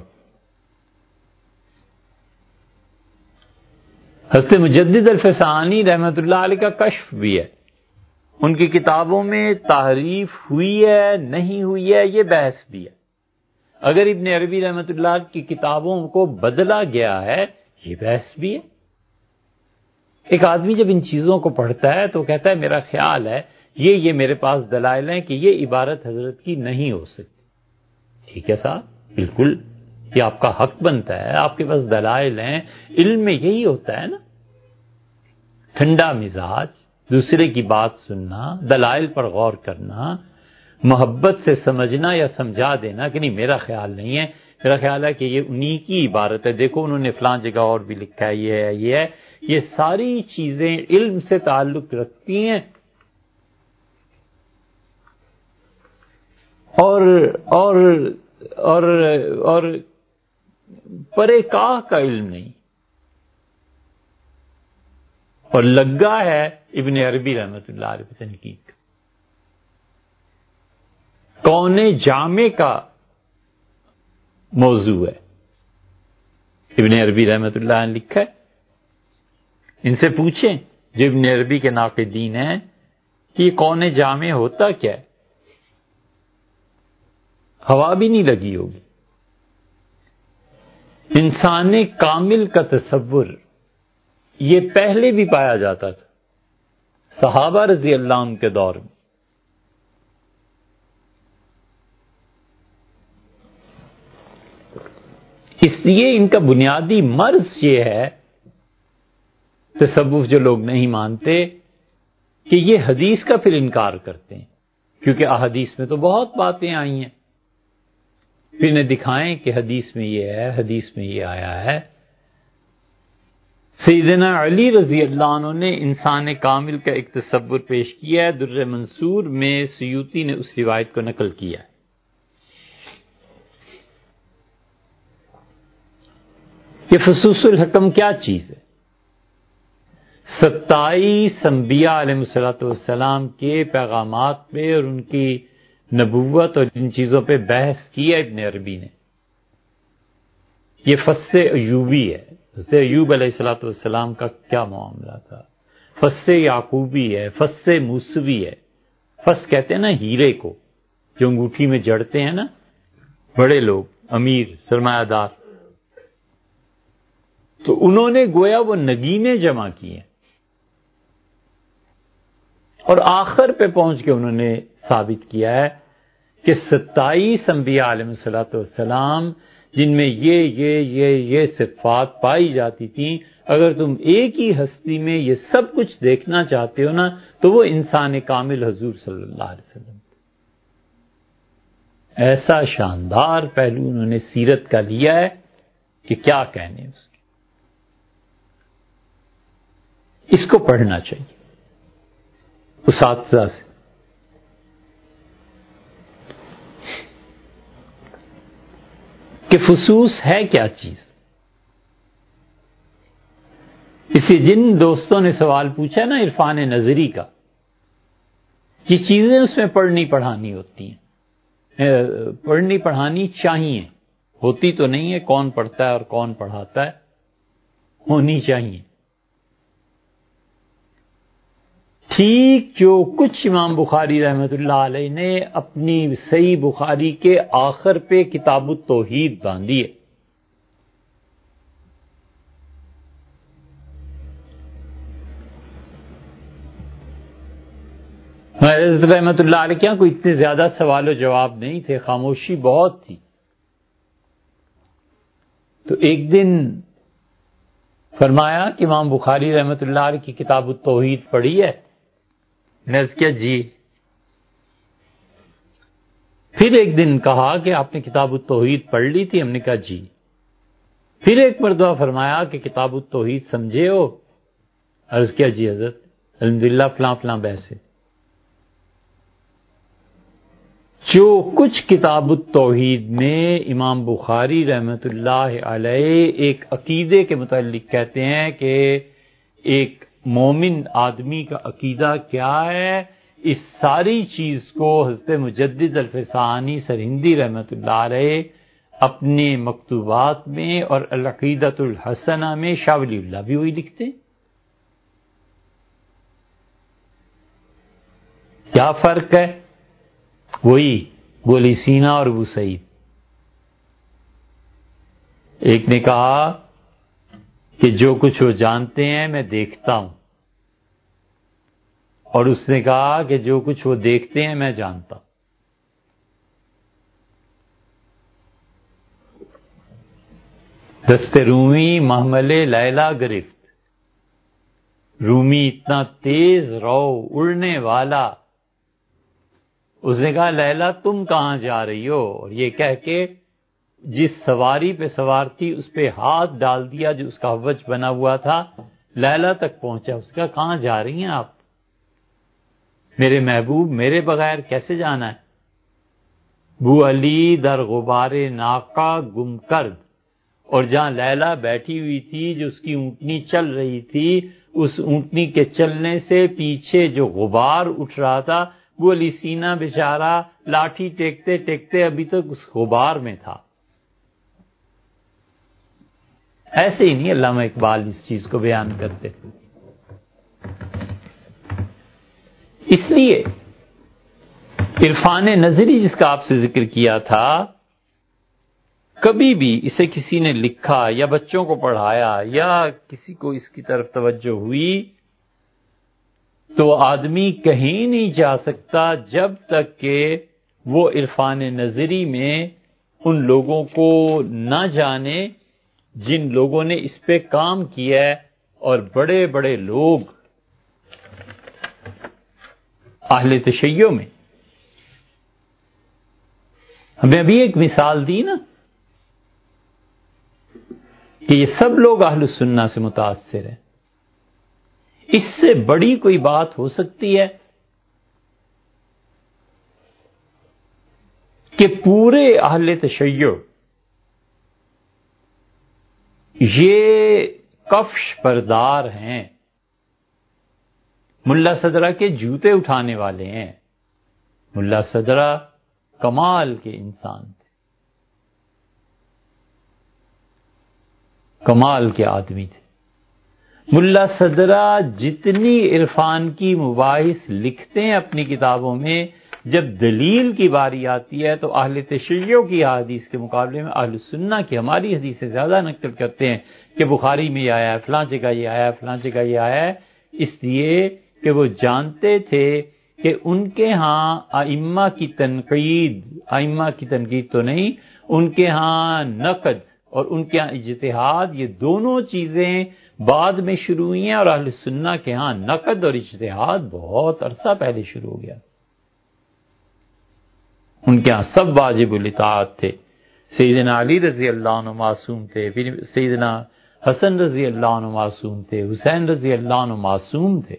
حضرت مجدد الفسانی رحمۃ اللہ علیہ کا کشف بھی ہے، ان کی کتابوں میں تحریف ہوئی ہے نہیں ہوئی ہے یہ بحث بھی ہے۔ اگر ابن عربی رحمۃ اللہ کی کتابوں کو بدلا گیا ہے یہ بحث بھی ہے۔ ایک آدمی جب ان چیزوں کو پڑھتا ہے تو کہتا ہے میرا خیال ہے یہ یہ میرے پاس دلائل ہیں کہ یہ عبارت حضرت کی نہیں ہو سکتی۔ ٹھیک ہے صاحب، بالکل یہ آپ کا حق بنتا ہے، آپ کے پاس دلائل ہیں۔ علم میں یہی ہوتا ہے نا، ٹھنڈا مزاج، دوسرے کی بات سننا، دلائل پر غور کرنا، محبت سے سمجھنا یا سمجھا دینا کہ نہیں میرا خیال نہیں ہے، میرا خیال ہے کہ یہ انہی کی عبارت ہے، دیکھو انہوں نے فلاں جگہ اور بھی لکھا ہے، یہ ہے یہ ہے۔ یہ ساری چیزیں علم سے تعلق رکھتی ہیں، اور اور اور اور پرے کاہ کا علم نہیں، اور لگا ہے ابن عربی رحمۃ اللہ علیہ پہ تنقید۔ کون جامع کا موضوع ہے، ابن عربی رحمۃ اللہ نے لکھا ہے۔ ان سے پوچھیں جو ابن عربی کے ناقدین ہیں کہ یہ کون جامع ہوتا کیا ہے، ہوا بھی نہیں لگی ہوگی۔ انسان کامل کا تصور یہ پہلے بھی پایا جاتا تھا صحابہ رضی اللہ عنہ کے دور میں۔ اس لیے ان کا بنیادی مرض یہ ہے، تصوف جو لوگ نہیں مانتے، کہ یہ حدیث کا پھر انکار کرتے ہیں، کیونکہ احادیث میں تو بہت باتیں آئی ہیں۔ پھر انہیں دکھائیں کہ حدیث میں یہ ہے، حدیث میں یہ آیا ہے۔ سیدنا علی رضی اللہ عنہ نے انسان کامل کا ایک تصور پیش کیا ہے، در منصور میں سیوطی نے اس روایت کو نقل کیا ہے۔ کہ فصوص الحکم کیا چیز ہے؟ ستائیس انبیاء علیہ الصلوۃ والسلام کے پیغامات پہ اور ان کی نبوت اور ان چیزوں پہ بحث کی ہے ابن عربی نے۔ یہ فص ایوبی ہے۔ حضرت ایوب علیہ الصلوۃ والسلام کا کیا معاملہ تھا؟ فص یعقوبی ہے، فص موسوی ہے۔ فص کہتے ہیں نا ہیرے کو جو انگوٹھی میں جڑتے ہیں نا بڑے لوگ، امیر، سرمایہ دار، تو انہوں نے گویا وہ نگینے جمع کیے اور آخر پہ پہنچ کے انہوں نے ثابت کیا ہے کہ ستائیس انبیاء علیہ الصلوۃ والسلام جن میں یہ یہ یہ یہ صفات پائی جاتی تھیں، اگر تم ایک ہی ہستی میں یہ سب کچھ دیکھنا چاہتے ہو نا تو وہ انسان کامل حضور صلی اللہ علیہ وسلم۔ ایسا شاندار پہلو انہوں نے سیرت کا لیا ہے کہ کیا کہنے اس کے۔ اس کو پڑھنا چاہیے اساتذہ سے۔ کہ فصوص ہے کیا چیز؟ اسی جن دوستوں نے سوال پوچھا نا عرفان نظری کا، یہ چیزیں اس میں پڑھنی پڑھانی ہوتی ہیں، پڑھنی پڑھانی چاہیے، ہوتی تو نہیں ہے، کون پڑھتا ہے اور کون پڑھاتا ہے، ہونی چاہیے۔ ٹھیک جو کچھ امام بخاری رحمۃ اللہ علیہ نے اپنی صحیح بخاری کے آخر پہ کتاب التوحید باندھی ہے۔ حضرت رحمۃ اللہ علیہ کے یہاں کوئی اتنے زیادہ سوال و جواب نہیں تھے، خاموشی بہت تھی۔ تو ایک دن فرمایا کہ امام بخاری رحمۃ اللہ علیہ کی کتاب التوحید پڑھی ہے؟ میں نے کیا جی۔ پھر ایک دن کہا کہ آپ نے کتاب التوحید پڑھ لی تھی؟ ہم نے کہا جی۔ پھر ایک مرتبہ فرمایا کہ کتاب التوحید سمجھے ہو؟ عرض کیا جی حضرت، الحمدللہ فلاں فلاں بحث ہے۔ جو کچھ کتاب التوحید میں امام بخاری رحمۃ اللہ علیہ ایک عقیدے کے متعلق کہتے ہیں کہ ایک مومن آدمی کا عقیدہ کیا ہے، اس ساری چیز کو حضرت مجدد الفسانی سرہندی رحمۃ اللہ علیہ اپنے مکتوبات میں اور العقیدۃ الحسنہ میں، شاہ ولی اللہ بھی وہی لکھتے ہیں۔ کیا فرق ہے؟ وہی گولی سینا اور ابو سعید۔ ایک نے کہا کہ جو کچھ وہ جانتے ہیں میں دیکھتا ہوں، اور اس نے کہا کہ جو کچھ وہ دیکھتے ہیں میں جانتا ہوں۔ دست رومی محمل لیلا گرفت، رومی اتنا تیز رو اڑنے والا، اس نے کہا لیلا تم کہاں جا رہی ہو؟ اور یہ کہہ کے جس سواری پہ سوار تھی اس پہ ہاتھ ڈال دیا جو اس کا حوج بنا ہوا تھا، لیلا تک پہنچا۔ اس کا کہاں جا رہی ہیں آپ؟ میرے محبوب، میرے بغیر کیسے جانا ہے؟ بو علی در غبار ناقہ گم کرد، اور جہاں لیلا بیٹھی ہوئی تھی جو اس کی اونٹنی چل رہی تھی، اس اونٹنی کے چلنے سے پیچھے جو غبار اٹھ رہا تھا، وہ علی سینا بیچارہ لاٹھی ٹیکتے ٹیکتے ابھی تک اس غبار میں تھا۔ ایسے ہی نہیں علامہ اقبال اس چیز کو بیان کرتے۔ اس لیے عرفان نظری جس کا آپ سے ذکر کیا تھا، کبھی بھی اسے کسی نے لکھا یا بچوں کو پڑھایا یا کسی کو اس کی طرف توجہ ہوئی تو آدمی کہیں نہیں جا سکتا جب تک کہ وہ عرفان نظری میں ان لوگوں کو نہ جانے جن لوگوں نے اس پہ کام کیا ہے، اور بڑے بڑے لوگ اہل تشیع میں ہمیں ابھی ایک مثال دی نا کہ یہ سب لوگ اہل السنہ سے متاثر ہیں. اس سے بڑی کوئی بات ہو سکتی ہے کہ پورے اہل تشیع یہ کفش بردار ہیں، ملا صدرہ کے جوتے اٹھانے والے ہیں. ملا صدرہ کمال کے انسان تھے، کمال کے آدمی تھے. ملا صدرہ جتنی عرفان کی مباحث لکھتے ہیں اپنی کتابوں میں، جب دلیل کی باری آتی ہے تو اہل تشیع کی حدیث کے مقابلے میں اہل سنہ کی ہماری حدیث سے زیادہ نقل کرتے ہیں کہ بخاری میں یہ آیا ہے، فلاں جگہ یہ آیا ہے، فلاں جگہ یہ آیا ہے. اس لیے کہ وہ جانتے تھے کہ ان کے ہاں ائمہ کی تنقید، ائمہ کی تنقید تو نہیں، ان کے ہاں نقد اور ان کے ہاں اجتہاد، یہ دونوں چیزیں بعد میں شروع ہوئی ہیں، اور اہل سنہ کے ہاں نقد اور اجتہاد بہت عرصہ پہلے شروع ہو گیا. ان کے ہاں سب واجب الاطاعت تھے. سیدنا علی رضی اللہ عنہ معصوم تھے، پھر سیدنا حسن رضی اللہ عنہ معصوم تھے، حسین رضی اللہ عنہ معصوم تھے.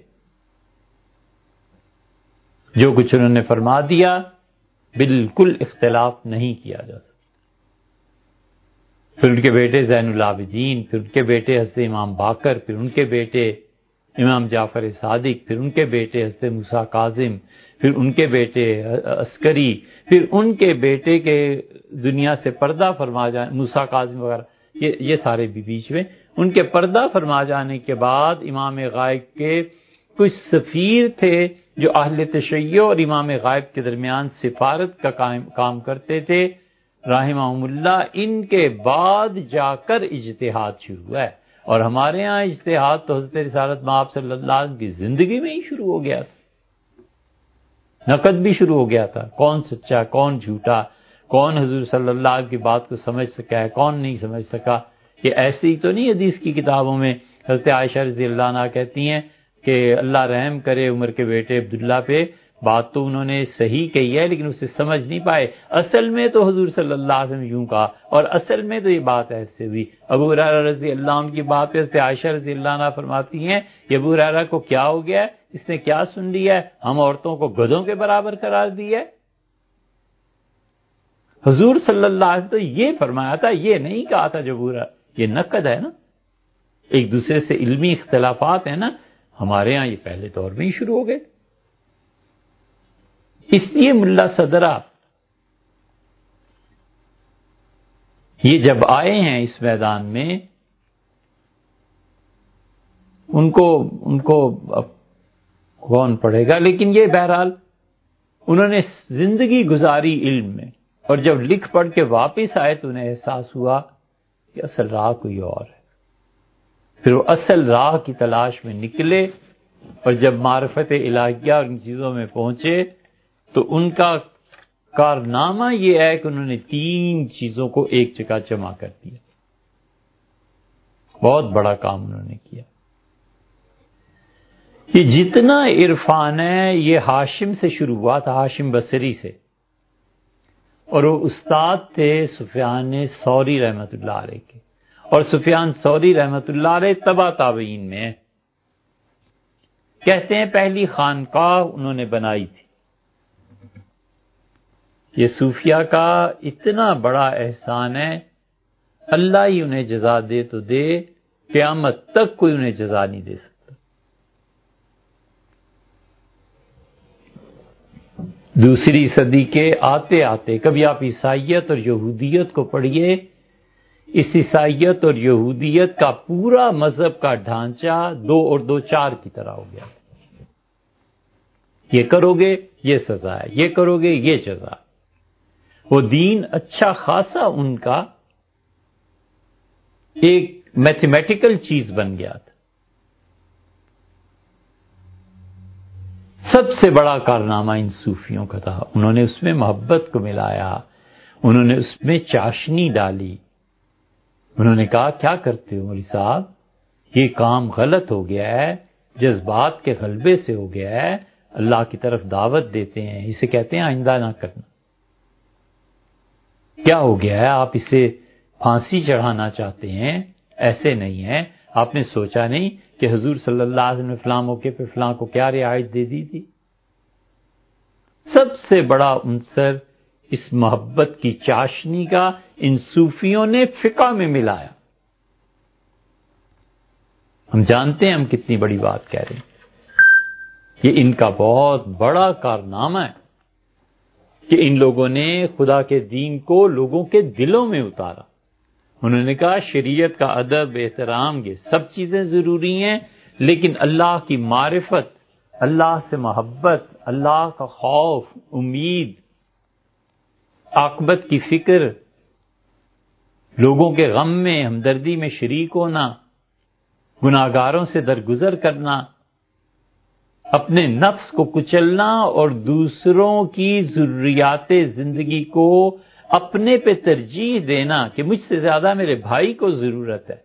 جو کچھ انہوں نے فرما دیا بالکل اختلاف نہیں کیا جا سکتا. پھر ان کے بیٹے زین العابدین، پھر ان کے بیٹے حضرت امام باقر، پھر ان کے بیٹے امام جعفر صادق، پھر ان کے بیٹے حضرت موسیٰ کاظم، پھر ان کے بیٹے عسکری، پھر ان کے بیٹے کے دنیا سے پردہ فرما جانے، موسیٰ کاظم وغیرہ، یہ یہ سارے بھی بیچ میں ان کے پردہ فرما جانے کے بعد امام غائب کے کچھ سفیر تھے جو اہل تشیع اور امام غائب کے درمیان سفارت کا کام کرتے تھے رحمہم اللہ. ان کے بعد جا کر اجتہاد شروع ہوا ہے، اور ہمارے ہاں اجتہاد تو حضرت رسالت مآب صلی اللہ علیہ وسلم کی زندگی میں ہی شروع ہو گیا تھا. نقد بھی شروع ہو گیا تھا، کون سچا کون جھوٹا، کون حضور صلی اللہ علیہ وسلم کی بات کو سمجھ سکا ہے، کون نہیں سمجھ سکا. یہ ایسے ہی تو نہیں حدیث کی کتابوں میں حضرت عائشہ رضی اللہ عنہا کہتی ہیں کہ اللہ رحم کرے عمر کے بیٹے عبداللہ پہ، بات تو انہوں نے صحیح کہی ہے لیکن اسے سمجھ نہیں پائے. اصل میں تو حضور صلی اللہ علیہ وسلم یوں کہا، اور اصل میں تو یہ بات ایسے ہوئی. ابو ہریرہ رضی اللہ عنہ کی بات پہ حضرت عائشہ رضی اللہ عنہا فرماتی ہیں کہ ابو ہریرہ کو کیا ہو گیا ہے، اس نے کیا سن لیا ہے، ہم عورتوں کو گدھوں کے برابر قرار دیا ہے. حضور صلی اللہ علیہ وسلم تو یہ فرمایا تھا، یہ نہیں کہا تھا. جو برا یہ نقد ہے نا، ایک دوسرے سے علمی اختلافات ہیں نا، ہمارے ہاں یہ پہلے دور میں ہی شروع ہو گئے. اس لیے ملا صدرہ یہ جب آئے ہیں اس میدان میں، ان کو ان کو اب کون پڑھے گا، لیکن یہ بہرحال انہوں نے زندگی گزاری علم میں، اور جب لکھ پڑھ کے واپس آئے تو انہیں احساس ہوا کہ اصل راہ کوئی اور ہے. پھر وہ اصل راہ کی تلاش میں نکلے، اور جب معرفت الہیہ اور ان چیزوں میں پہنچے تو ان کا کارنامہ یہ ہے کہ انہوں نے تین چیزوں کو ایک جگہ جمع کر دیا. بہت بڑا کام انہوں نے کیا. یہ جتنا عرفان ہے یہ ہاشم سے شروع ہوا تھا، ہاشم بصری سے، اور وہ استاد تھے سفیان ثوری رحمۃ اللہ علیہ کے، اور سفیان ثوری رحمۃ اللہ علیہ تبع تابعین میں ہیں. کہتے ہیں پہلی خانقاہ انہوں نے بنائی تھی. یہ صوفیہ کا اتنا بڑا احسان ہے، اللہ ہی انہیں جزا دے تو دے، قیامت تک کوئی انہیں جزا نہیں دے سکتا. دوسری صدی کے آتے آتے کبھی آپ عیسائیت اور یہودیت کو پڑھیے، اس عیسائیت اور یہودیت کا پورا مذہب کا ڈھانچہ دو اور دو چار کی طرح ہو گیا. یہ کرو گے یہ سزا ہے، یہ کرو گے یہ جزا. وہ دین اچھا خاصا ان کا ایک میتھمیٹیکل چیز بن گیا تھا. سب سے بڑا کارنامہ ان صوفیوں کا تھا. انہوں نے اس میں محبت کو ملایا، انہوں نے اس میں چاشنی ڈالی. انہوں نے کہا کیا کرتے ہو مولوی صاحب، یہ کام غلط ہو گیا ہے، جذبات کے غلبے سے ہو گیا ہے، اللہ کی طرف دعوت دیتے ہیں، اسے کہتے ہیں آئندہ نہ کرنا. کیا ہو گیا ہے؟ آپ اسے پھانسی چڑھانا چاہتے ہیں؟ ایسے نہیں ہے. آپ نے سوچا نہیں کہ حضور صلی اللہ علیہ وسلم نے فلاں موقع پہ فلاں کو کیا رعایت دے دی تھی؟ سب سے بڑا عنصر اس محبت کی چاشنی کا ان صوفیوں نے فقہ میں ملایا. ہم جانتے ہیں ہم کتنی بڑی بات کہہ رہے ہیں. یہ ان کا بہت بڑا کارنامہ ہے کہ ان لوگوں نے خدا کے دین کو لوگوں کے دلوں میں اتارا. انہوں نے کہا شریعت کا ادب، احترام، یہ سب چیزیں ضروری ہیں، لیکن اللہ کی معرفت، اللہ سے محبت، اللہ کا خوف، امید، عاقبت کی فکر، لوگوں کے غم میں ہمدردی میں شریک ہونا، گناہگاروں سے درگزر کرنا، اپنے نفس کو کچلنا اور دوسروں کی ضروریات زندگی کو اپنے پہ ترجیح دینا کہ مجھ سے زیادہ میرے بھائی کو ضرورت ہے.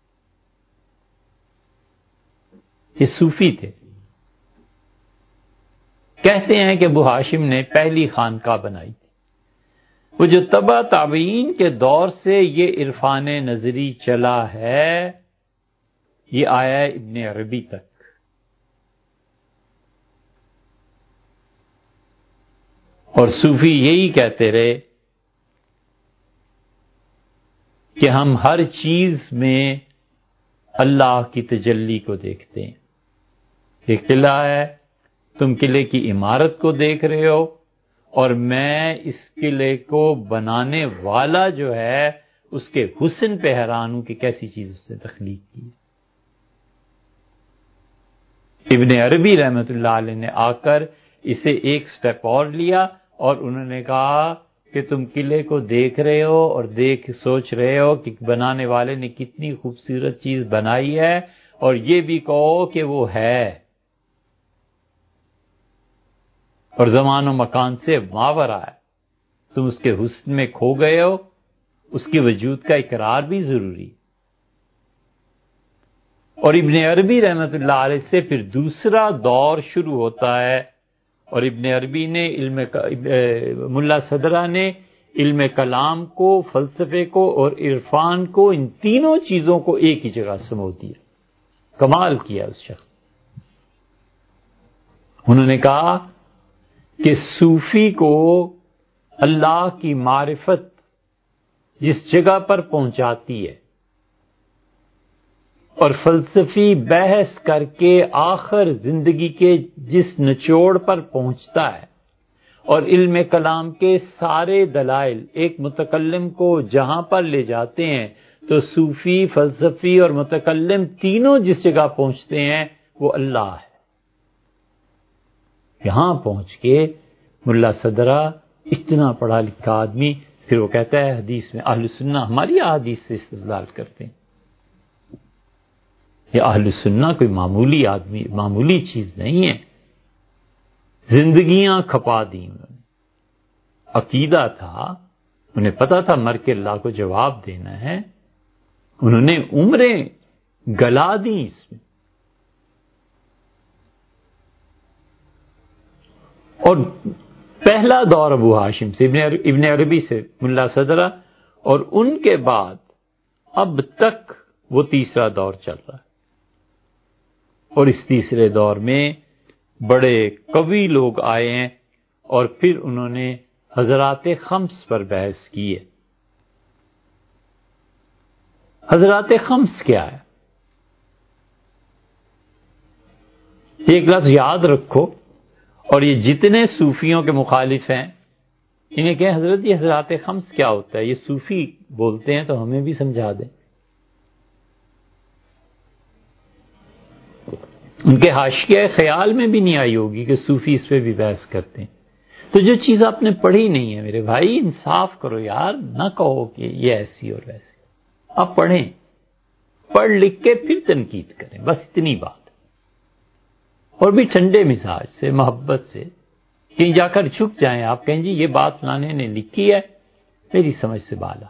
یہ صوفی تھے. کہتے ہیں کہ ابو ہاشم نے پہلی خانقاہ بنائی تھی. وہ جو تبع تابعین کے دور سے یہ عرفان نظری چلا ہے، یہ آیا ہے ابن عربی تک. اور صوفی یہی کہتے رہے کہ ہم ہر چیز میں اللہ کی تجلی کو دیکھتے ہیں. ایک قلعہ ہے، تم قلعے کی عمارت کو دیکھ رہے ہو، اور میں اس قلعے کو بنانے والا جو ہے اس کے حسن پہ حیران ہوں کہ کیسی چیز اس نے تخلیق کی. ابن عربی رحمۃ اللہ علیہ نے آ کر اسے ایک سٹیپ اور لیا اور انہوں نے کہا کہ تم قلعے کو دیکھ رہے ہو اور دیکھ سوچ رہے ہو کہ بنانے والے نے کتنی خوبصورت چیز بنائی ہے، اور یہ بھی کہو کہ وہ ہے، اور زمان و مکان سے ماورا ہے. تم اس کے حسن میں کھو گئے ہو، اس کے وجود کا اقرار بھی ضروری. اور ابن عربی رحمۃ اللہ علیہ سے پھر دوسرا دور شروع ہوتا ہے، اور ابن عربی نے علم ملا صدرہ نے علم کلام کو، فلسفے کو اور عرفان کو، ان تینوں چیزوں کو ایک ہی جگہ سمو دیا. کمال کیا اس شخص. انہوں نے کہا کہ صوفی کو اللہ کی معرفت جس جگہ پر پہنچاتی ہے اور فلسفی بحث کر کے آخر زندگی کے جس نچوڑ پر پہنچتا ہے، اور علم کلام کے سارے دلائل ایک متکلم کو جہاں پر لے جاتے ہیں، تو صوفی، فلسفی اور متکلم تینوں جس جگہ پہنچتے ہیں وہ اللہ ہے. یہاں پہنچ کے ملا صدرہ اتنا پڑھا لکھا آدمی، پھر وہ کہتا ہے حدیث میں اہل سنہ ہماری احادیث سے استدلال کرتے ہیں. یہ اہل سنہ کوئی معمولی آدمی، معمولی چیز نہیں ہے. زندگیاں کھپا دی انہوں نے. عقیدہ تھا، انہیں پتا تھا مر کے اللہ کو جواب دینا ہے. انہوں نے عمریں گلا دی اس میں. اور پہلا دور ابو ہاشم سے، ابن عربی سے ملا صدرہ، اور ان کے بعد اب تک وہ تیسرا دور چل رہا ہے. اور اس تیسرے دور میں بڑے قوی لوگ آئے ہیں، اور پھر انہوں نے حضرات خمس پر بحث کی ہے. حضرات خمس کیا ہے؟ ایک لفظ یاد رکھو، اور یہ جتنے صوفیوں کے مخالف ہیں انہیں کہیں حضرت یہ حضرات خمس کیا ہوتا ہے؟ یہ صوفی بولتے ہیں تو ہمیں بھی سمجھا دیں. ان کے حاشیہ خیال میں بھی نہیں آئی ہوگی کہ صوفی اس پہ بھی بحث کرتے ہیں. تو جو چیز آپ نے پڑھی نہیں ہے میرے بھائی، انصاف کرو یار، نہ کہو کہ یہ ایسی اور ویسی. آپ پڑھیں، پڑھ لکھ کے پھر تنقید کریں، بس اتنی بات. اور بھی ٹھنڈے مزاج سے، محبت سے. کہیں جا کر جھک جائیں آپ، کہیں جی یہ بات فلانے نے لکھی ہے، میری سمجھ سے بالا،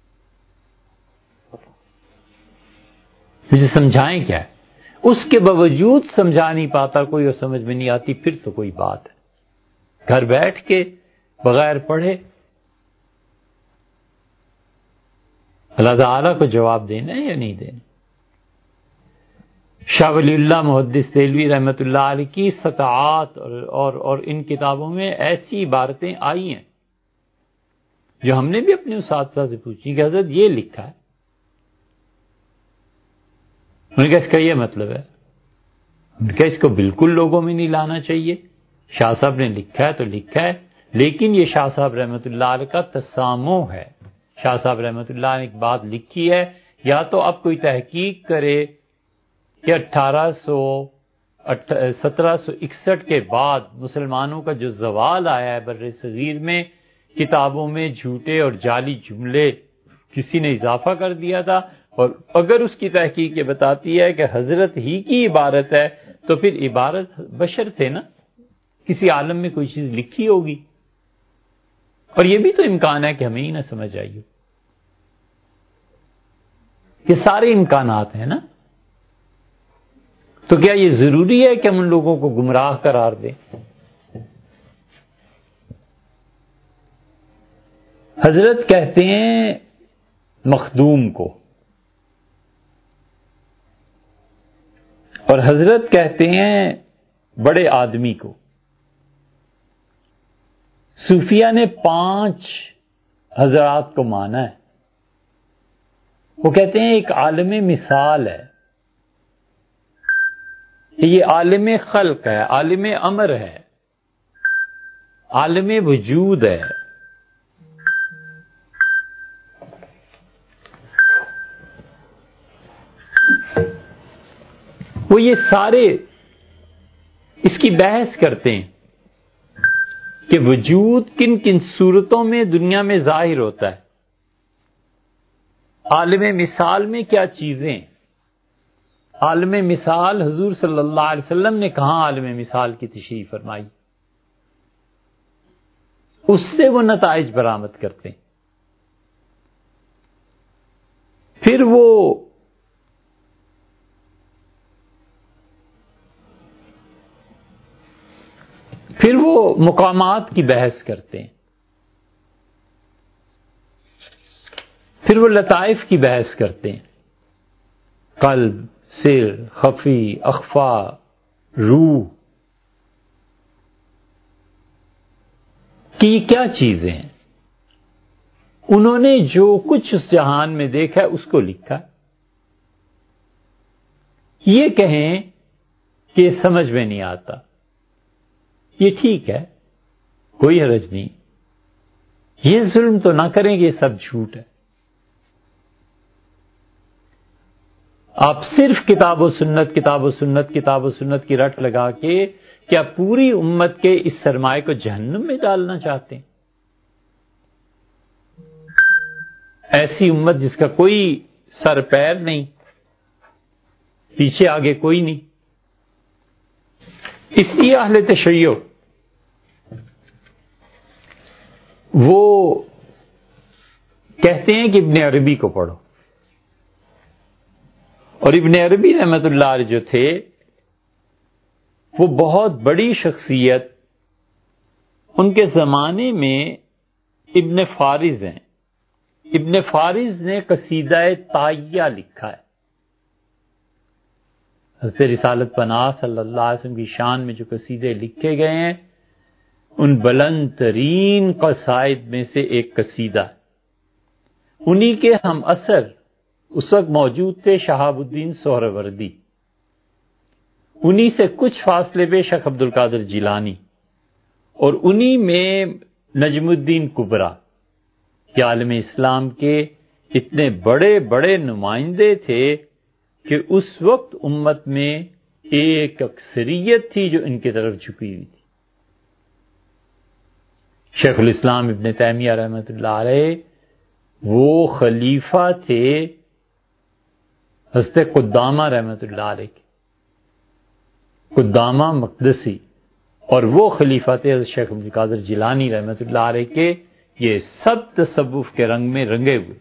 مجھے سمجھائیں کیا ہے. اس کے باوجود سمجھا نہیں پاتا کوئی اور سمجھ میں نہیں آتی، پھر تو کوئی بات ہے. گھر بیٹھ کے بغیر پڑھے اللہ تعالیٰ کو جواب دینا ہے یا نہیں دینا؟ شاہ ولی اللہ محدث دہلوی رحمۃ اللہ علیہ کی سطاعات اور, اور, اور ان کتابوں میں ایسی عبارتیں آئی ہیں جو ہم نے بھی اپنے اساتذہ سے پوچھی کہ حضرت یہ لکھا ہے. انہوں نے کہا اس کا یہ مطلب ہے. انہوں نے کہا اس کو بالکل لوگوں میں نہیں لانا چاہیے. شاہ صاحب نے لکھا ہے تو لکھا ہے، لیکن یہ شاہ صاحب رحمۃ اللہ علیہ کا تسامح ہے. شاہ صاحب رحمۃ اللہ علیہ نے ایک بات لکھی ہے، یا تو اب کوئی تحقیق کرے کہ اٹھارہ سو سترہ سو اکسٹھ کے بعد مسلمانوں کا جو زوال آیا ہے بر صغیر میں، کتابوں میں جھوٹے اور جعلی جملے کسی نے اضافہ کر دیا تھا، اور اگر اس کی تحقیق یہ بتاتی ہے کہ حضرت ہی کی عبارت ہے تو پھر عبارت بشر تھے نا، کسی عالم میں کوئی چیز لکھی ہوگی. اور یہ بھی تو امکان ہے کہ ہمیں ہی نہ سمجھ آئی ہو. یہ سارے امکانات ہیں نا. تو کیا یہ ضروری ہے کہ ہم ان لوگوں کو گمراہ قرار دیں؟ حضرت کہتے ہیں مخدوم کو، اور حضرت کہتے ہیں بڑے آدمی کو. صوفیہ نے پانچ حضرات کو مانا ہے. وہ کہتے ہیں ایک عالم مثال ہے، یہ عالم خلق ہے، عالم امر ہے، عالم وجود ہے. وہ یہ سارے اس کی بحث کرتے ہیں کہ وجود کن کن صورتوں میں دنیا میں ظاہر ہوتا ہے، عالم مثال میں کیا چیزیں. عالم مثال حضور صلی اللہ علیہ وسلم نے کہاں عالم مثال کی تشریح فرمائی، اس سے وہ نتائج برآمد کرتے ہیں. پھر وہ پھر وہ مقامات کی بحث کرتے ہیں، پھر وہ لطائف کی بحث کرتے ہیں، قلب، سر، خفی، اخفا، روح کی کیا چیزیں ہیں. انہوں نے جو کچھ اس جہان میں دیکھا ہے اس کو لکھا. یہ کہیں کہ یہ سمجھ میں نہیں آتا، یہ ٹھیک ہے، کوئی حرج نہیں. یہ ظلم تو نہ کریں کہ یہ سب جھوٹ ہے. آپ صرف کتاب و سنت کتاب و سنت کتاب و سنت کی رٹ لگا کے کیا پوری امت کے اس سرمائے کو جہنم میں ڈالنا چاہتے ہیں؟ ایسی امت جس کا کوئی سر پیر نہیں، پیچھے آگے کوئی نہیں. اس لیے اہل تشیع وہ کہتے ہیں کہ ابن عربی کو پڑھو. اور ابن عربی رحمت اللہ علیہ جو تھے وہ بہت بڑی شخصیت، ان کے زمانے میں ابن فارض ہیں. ابن فارض نے قصیدہ طائیہ لکھا ہے. حضرت رسالت پناہ صلی اللہ علیہ وسلم کی شان میں جو قصیدے لکھے گئے ہیں ان بلند ترین قصائد میں سے ایک قصیدہ ہے. انہی کے ہم اثر اس وقت موجود تھے شہاب الدین سہروردی، انہی سے کچھ فاصلے پہ شیخ عبد القادر جیلانی، اور انہی میں نجم الدین کبریٰ کہ عالم اسلام کے اتنے بڑے بڑے نمائندے تھے کہ اس وقت امت میں ایک اکثریت تھی جو ان کی طرف جھکی ہوئی تھی. شیخ الاسلام ابن تیمیہ رحمۃ اللہ علیہ وہ خلیفہ تھے حضرت قدامہ رحمۃ اللہ علیہ کے، قدامہ مقدسی، اور وہ خلیفہ تھے حضرت شیخ عبد القادر جیلانی رحمۃ اللہ علیہ کے. یہ سب تصوف کے رنگ میں رنگے ہوئے.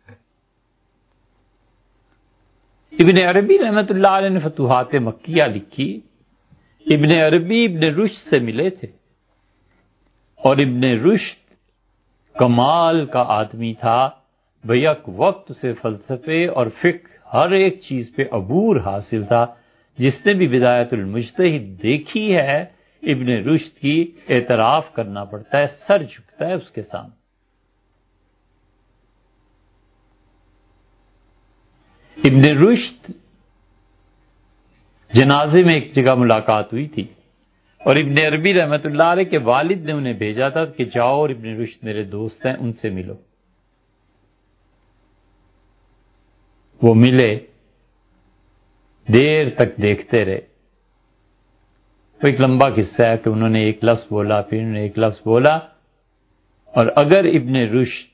ابن عربی رحمۃ اللہ علیہ نے فتوحات مکیہ لکھی. ابن عربی ابن رشد سے ملے تھے، اور ابن رشد کمال کا آدمی تھا، بیک وقت اسے فلسفے اور فقہ ہر ایک چیز پہ عبور حاصل تھا. جس نے بھی بدایت المجتہد دیکھی ہے ابن رشد کی، اعتراف کرنا پڑتا ہے، سر جھکتا ہے اس کے سامنے. ابن رشد جنازے میں ایک جگہ ملاقات ہوئی تھی اور ابن عربی رحمۃ اللہ علیہ کے والد نے انہیں بھیجا تھا کہ جاؤ اور ابن رشد میرے دوست ہیں، ان سے ملو. وہ ملے، دیر تک دیکھتے رہے. تو ایک لمبا قصہ ہے کہ انہوں نے ایک لفظ بولا، پھر انہوں نے ایک لفظ بولا، اور اگر ابن رشد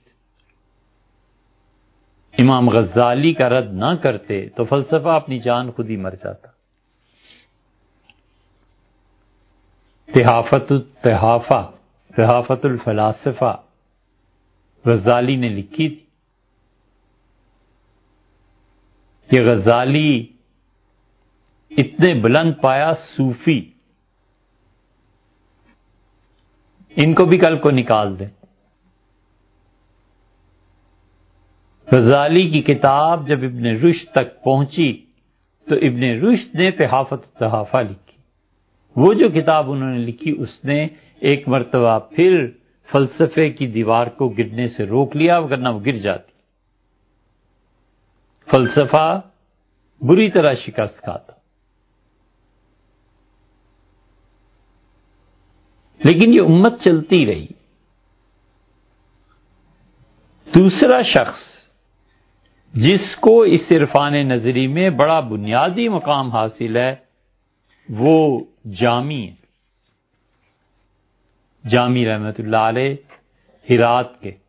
امام غزالی کا رد نہ کرتے تو فلسفہ اپنی جان خود ہی مر جاتا. تحافت التحافہ تحافت الفلاسفہ غزالی نے لکھی تھی کہ غزالی اتنے بلند پایا صوفی، ان کو بھی کل کو نکال دیں. غزالی کی کتاب جب ابن رشد تک پہنچی تو ابن رشد نے تحافت التحافہ لکھی. وہ جو کتاب انہوں نے لکھی اس نے ایک مرتبہ پھر فلسفے کی دیوار کو گرنے سے روک لیا، ورنہ وہ گر جاتی. فلسفہ بری طرح شکست کھاتا. لیکن یہ امت چلتی رہی. دوسرا شخص جس کو اس عرفان نظری میں بڑا بنیادی مقام حاصل ہے وہ جامی ہے. جامی رحمت اللہ علیہ ہرات کے.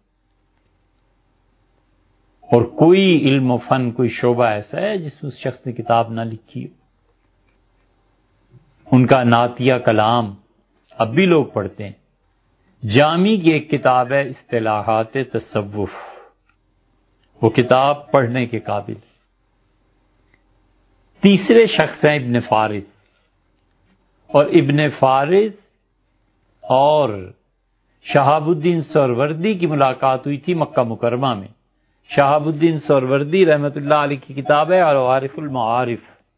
اور کوئی علم و فن، کوئی شعبہ ایسا ہے جس میں اس شخص نے کتاب نہ لکھی ہو. ان کا نعتیہ کلام اب بھی لوگ پڑھتے ہیں. جامی کی ایک کتاب ہے اصطلاحات تصوف، وہ کتاب پڑھنے کے قابل. تیسرے شخص ہیں ابن فارس، اور ابن فارس اور شہاب الدین سہروردی کی ملاقات ہوئی تھی مکہ مکرمہ میں. شہاب الدین سہروردی رحمت اللہ علیہ کی کتاب ہے العوارف المعارف.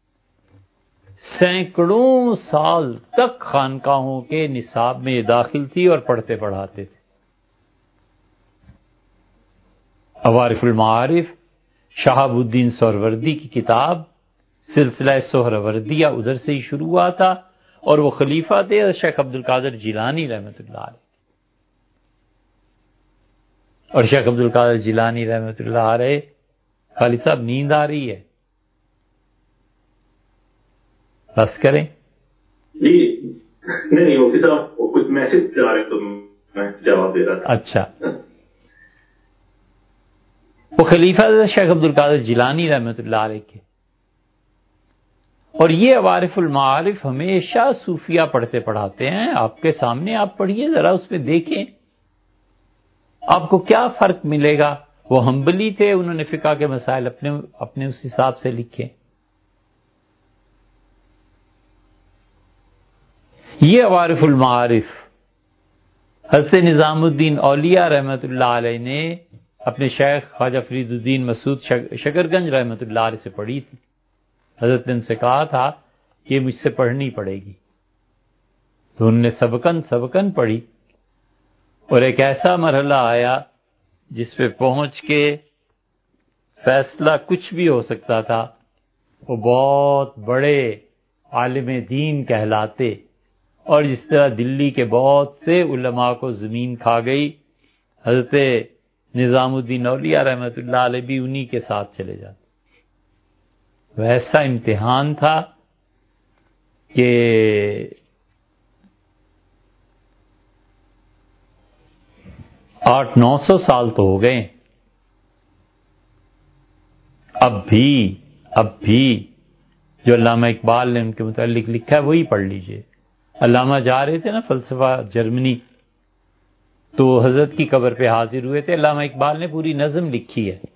سینکڑوں سال تک خانقاہوں کے نصاب میں یہ داخل تھی اور پڑھتے پڑھاتے تھے. عوارف المعارف شہاب الدین سہروردی کی کتاب، سلسلہ سہروردیہ ادھر سے ہی شروع ہوا تھا، اور وہ خلیفہ تھے شیخ عبد القادر جیلانی رحمۃ اللہ علیہ. اور شیخ عبد القادر جیلانی رحمۃ اللہ علیہ، خالد صاحب نیند آ رہی ہے؟ بس کریں. جی نہیں نہیں مفتی صاحب کچھ میسج آ رہے تو میں جواب دے رہا تھا. اچھا، وہ خلیفہ شیخ عبد القادر جیلانی رحمۃ اللہ علیہ کے. اور یہ عوارف المعارف ہمیشہ صوفیہ پڑھتے پڑھاتے ہیں. آپ کے سامنے آپ پڑھیے ذرا، اس میں دیکھیں آپ کو کیا فرق ملے گا. وہ حنبلی تھے، انہوں نے فقہ کے مسائل اپنے اپنے اس حساب سے لکھے. یہ عوارف المعارف حضرت نظام الدین اولیاء رحمۃ اللہ علیہ نے اپنے شیخ خواجہ فرید الدین مسعود شکرگنج رحمۃ اللہ علیہ سے پڑھی تھی. حضرت نے ان سے کہا تھا کہ مجھ سے پڑھنی پڑے گی، تو انہوں نے سبکن سبکن پڑھی. اور ایک ایسا مرحلہ آیا جس پہ پہنچ کے فیصلہ کچھ بھی ہو سکتا تھا. وہ بہت بڑے عالم دین کہلاتے، اور جس طرح دلی کے بہت سے علماء کو زمین کھا گئی، حضرت نظام الدین اولیاء رحمۃ اللہ علیہ بھی انہی کے ساتھ چلے جاتے. ویسا امتحان تھا کہ آٹھ نو سو سال تو ہو گئے، اب بھی اب بھی جو علامہ اقبال نے ان کے متعلق لکھا ہے وہی پڑھ لیجئے. علامہ جا رہے تھے نا فلسفہ جرمنی، تو حضرت کی قبر پہ حاضر ہوئے تھے. علامہ اقبال نے پوری نظم لکھی ہے.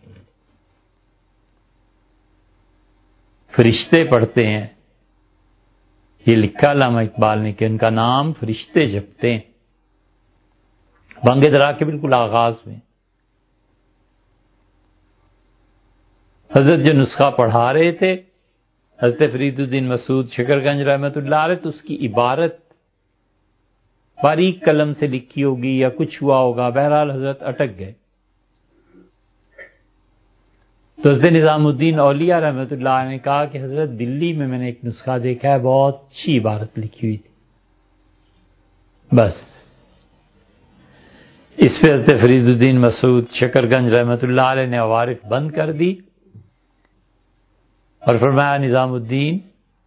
فرشتے پڑھتے ہیں، یہ لکھا علامہ اقبال نے کہ ان کا نام فرشتے جپتے ہیں. بانگ درا کے بالکل آغاز میں حضرت جو نسخہ پڑھا رہے تھے حضرت فرید الدین مسعود شکرگنج رحمۃ اللہ علیہ، تو اس کی عبارت باریک قلم سے لکھی ہوگی یا کچھ ہوا ہوگا، بہرحال حضرت اٹک گئے. تو حضرت نظام الدین اولیاء رحمۃ اللہ علیہ نے کہا کہ حضرت دلی میں میں نے ایک نسخہ دیکھا ہے، بہت اچھی عبارت لکھی ہوئی تھی. بس اس پہ حضرت فرید الدین مسعود شکرگنج رحمۃ اللہ علیہ نے عوارف بند کر دی اور فرمایا نظام الدین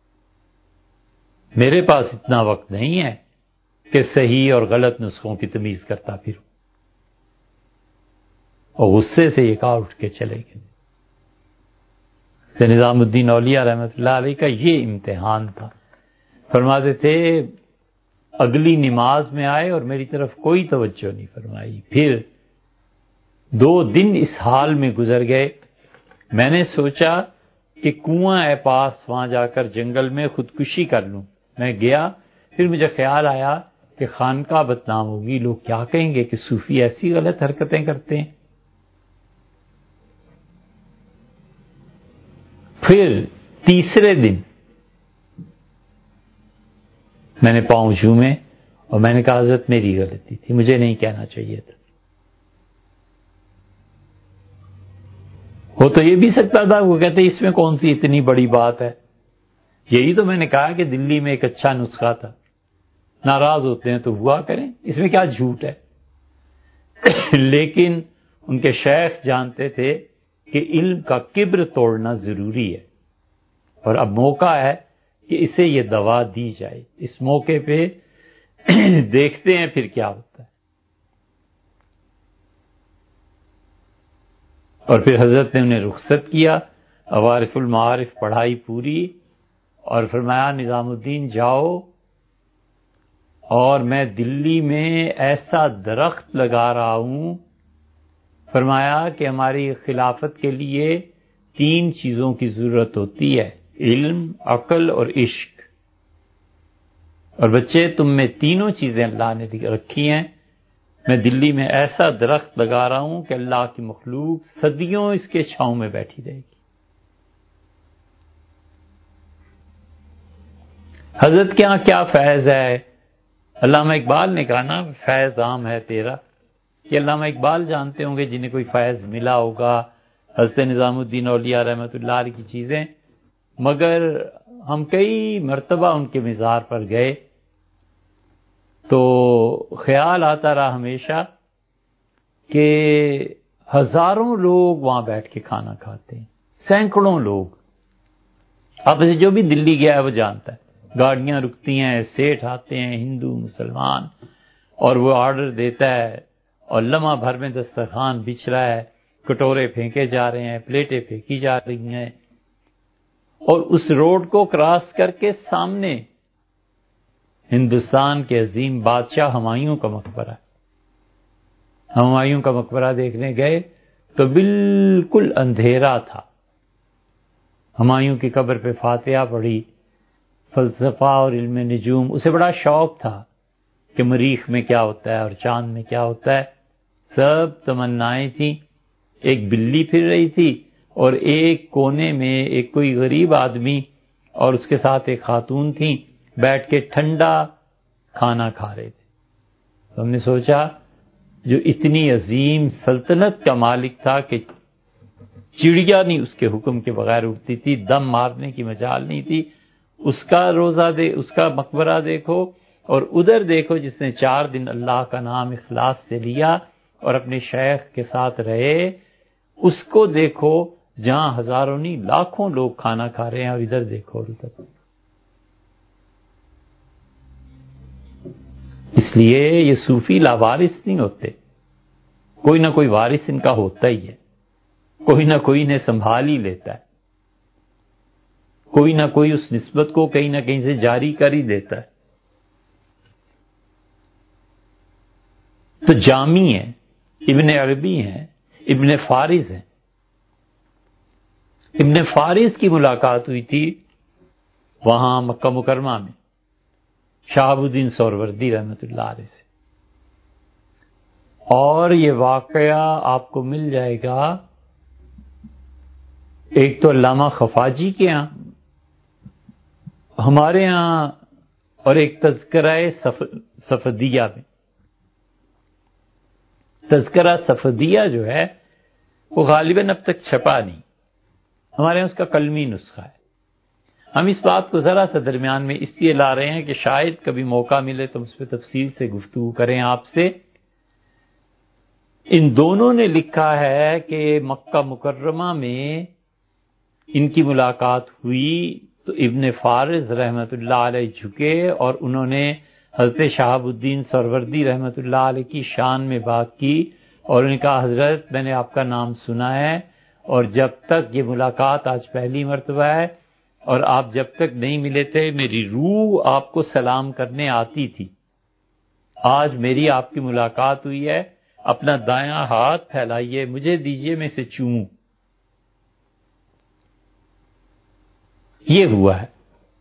میرے پاس اتنا وقت نہیں ہے کہ صحیح اور غلط نسخوں کی تمیز کرتا پھروں. اور غصے سے یہ کہا اٹھ کے چلے گئے. نظام الدین اولیاء رحمۃ اللہ علیہ کا یہ امتحان تھا. فرماتے تھے اگلی نماز میں آئے اور میری طرف کوئی توجہ نہیں فرمائی. پھر دو دن اس حال میں گزر گئے. میں نے سوچا کہ کنواں ہے پاس، وہاں جا کر جنگل میں خودکشی کر لوں. میں گیا، پھر مجھے خیال آیا کہ خانقاہ بدنام ہوگی، لوگ کیا کہیں گے کہ صوفی ایسی غلط حرکتیں کرتے ہیں. پھر تیسرے دن میں نے پاؤں جھومے اور میں نے کہا حضرت میری غلطی تھی، مجھے نہیں کہنا چاہیے تھا. وہ تو یہ بھی سکتا تھا، وہ کہتے اس میں کون سی اتنی بڑی بات ہے، یہی تو میں نے کہا کہ دلی میں ایک اچھا نسخہ تھا، ناراض ہوتے ہیں تو ہوا کریں، اس میں کیا جھوٹ ہے. لیکن ان کے شیخ جانتے تھے کہ علم کا کبر توڑنا ضروری ہے، اور اب موقع ہے کہ اسے یہ دوا دی جائے. اس موقع پہ دیکھتے ہیں پھر کیا ہوتا ہے. اور پھر حضرت نے انہیں رخصت کیا، عوارف المعارف پڑھائی پوری، اور فرمایا نظام الدین جاؤ، اور میں دلی میں ایسا درخت لگا رہا ہوں. فرمایا کہ ہماری خلافت کے لیے تین چیزوں کی ضرورت ہوتی ہے، علم، عقل اور عشق. اور بچے تم میں تینوں چیزیں اللہ نے رکھی ہیں. میں دلی میں ایسا درخت لگا رہا ہوں کہ اللہ کی مخلوق صدیوں اس کے چھاؤں میں بیٹھی رہے گی. حضرت کے ہاں کیا فیض ہے. علامہ اقبال نے کہا نا فیض عام ہے تیرا. یہ علامہ اقبال جانتے ہوں گے جنہیں کوئی فیض ملا ہوگا حضرت نظام الدین اولیاء رحمۃ اللہ علیہ کی چیزیں. مگر ہم کئی مرتبہ ان کے مزار پر گئے تو خیال آتا رہا ہمیشہ کہ ہزاروں لوگ وہاں بیٹھ کے کھانا کھاتے ہیں، سینکڑوں لوگ. اب سے جو بھی دلی گیا ہے وہ جانتا ہے، گاڑیاں رکتی ہیں، سیٹھ آتے ہیں ہندو مسلمان، اور وہ آرڈر دیتا ہے اور لمحہ بھر میں دسترخوان بچھ رہا ہے، کٹورے پھینکے جا رہے ہیں، پلیٹیں پھینکی جا رہی ہیں. اور اس روڈ کو کراس کر کے سامنے ہندوستان کے عظیم بادشاہ ہمایوں کا مقبرہ ہے. ہمایوں کا مقبرہ دیکھنے گئے تو بالکل اندھیرا تھا. ہمایوں کی قبر پہ فاتحہ پڑھی، فلسفہ اور علم نجوم، اسے بڑا شوق تھا کہ مریخ میں کیا ہوتا ہے اور چاند میں کیا ہوتا ہے. سب تمنائیں تھیں. ایک بلی پھر رہی تھی اور ایک کونے میں ایک کوئی غریب آدمی اور اس کے ساتھ ایک خاتون تھی، بیٹھ کے ٹھنڈا کھانا کھا رہے تھے. تو ہم نے سوچا جو اتنی عظیم سلطنت کا مالک تھا کہ چڑیا نہیں اس کے حکم کے بغیر اٹھتی تھی، دم مارنے کی مجال نہیں تھی، اس کا روزہ دے، اس کا مقبرہ دیکھو، اور ادھر دیکھو جس نے چار دن اللہ کا نام اخلاص سے لیا اور اپنے شیخ کے ساتھ رہے، اس کو دیکھو جہاں ہزاروں نہیں لاکھوں لوگ کھانا کھا رہے ہیں، اور ادھر دیکھو اور ادھر. اس لیے یہ صوفی لاوارث نہیں ہوتے، کوئی نہ کوئی وارث ان کا ہوتا ہی ہے، کوئی نہ کوئی انہیں سنبھال ہی لیتا ہے، کوئی نہ کوئی اس نسبت کو کہیں نہ کہیں سے جاری کر ہی دیتا ہے. تو جامی ہیں، ابن عربی ہیں، ابن فارس ہیں. ابن فارس کی ملاقات ہوئی تھی وہاں مکہ مکرمہ میں شہاب الدین سہروردی رحمۃ اللہ علیہ سے، اور یہ واقعہ آپ کو مل جائے گا ایک تو علامہ خفاجی کے ہاں، ہمارے ہاں، اور ایک تذکرہ صف صفدیہ میں. تذکرہ صفدیہ جو ہے وہ غالباً اب تک چھپا نہیں، ہمارے یہاں اس کا قلمی نسخہ ہے. ہم اس بات کو ذرا سا درمیان میں اس لیے لا رہے ہیں کہ شاید کبھی موقع ملے تو اس پہ تفصیل سے گفتگو کریں آپ سے. ان دونوں نے لکھا ہے کہ مکہ مکرمہ میں ان کی ملاقات ہوئی تو ابن فارس رحمۃ اللہ علیہ جھکے اور انہوں نے حضرت شہاب الدین سروردی رحمۃ اللہ علیہ کی شان میں بات کی اور انہوں نے کہا حضرت میں نے آپ کا نام سنا ہے اور جب تک یہ ملاقات آج پہلی مرتبہ ہے اور آپ جب تک نہیں ملے تھے میری روح آپ کو سلام کرنے آتی تھی. آج میری آپ کی ملاقات ہوئی ہے، اپنا دایاں ہاتھ پھیلائیے، مجھے دیجئے میں اسے چوموں. یہ ہوا ہے.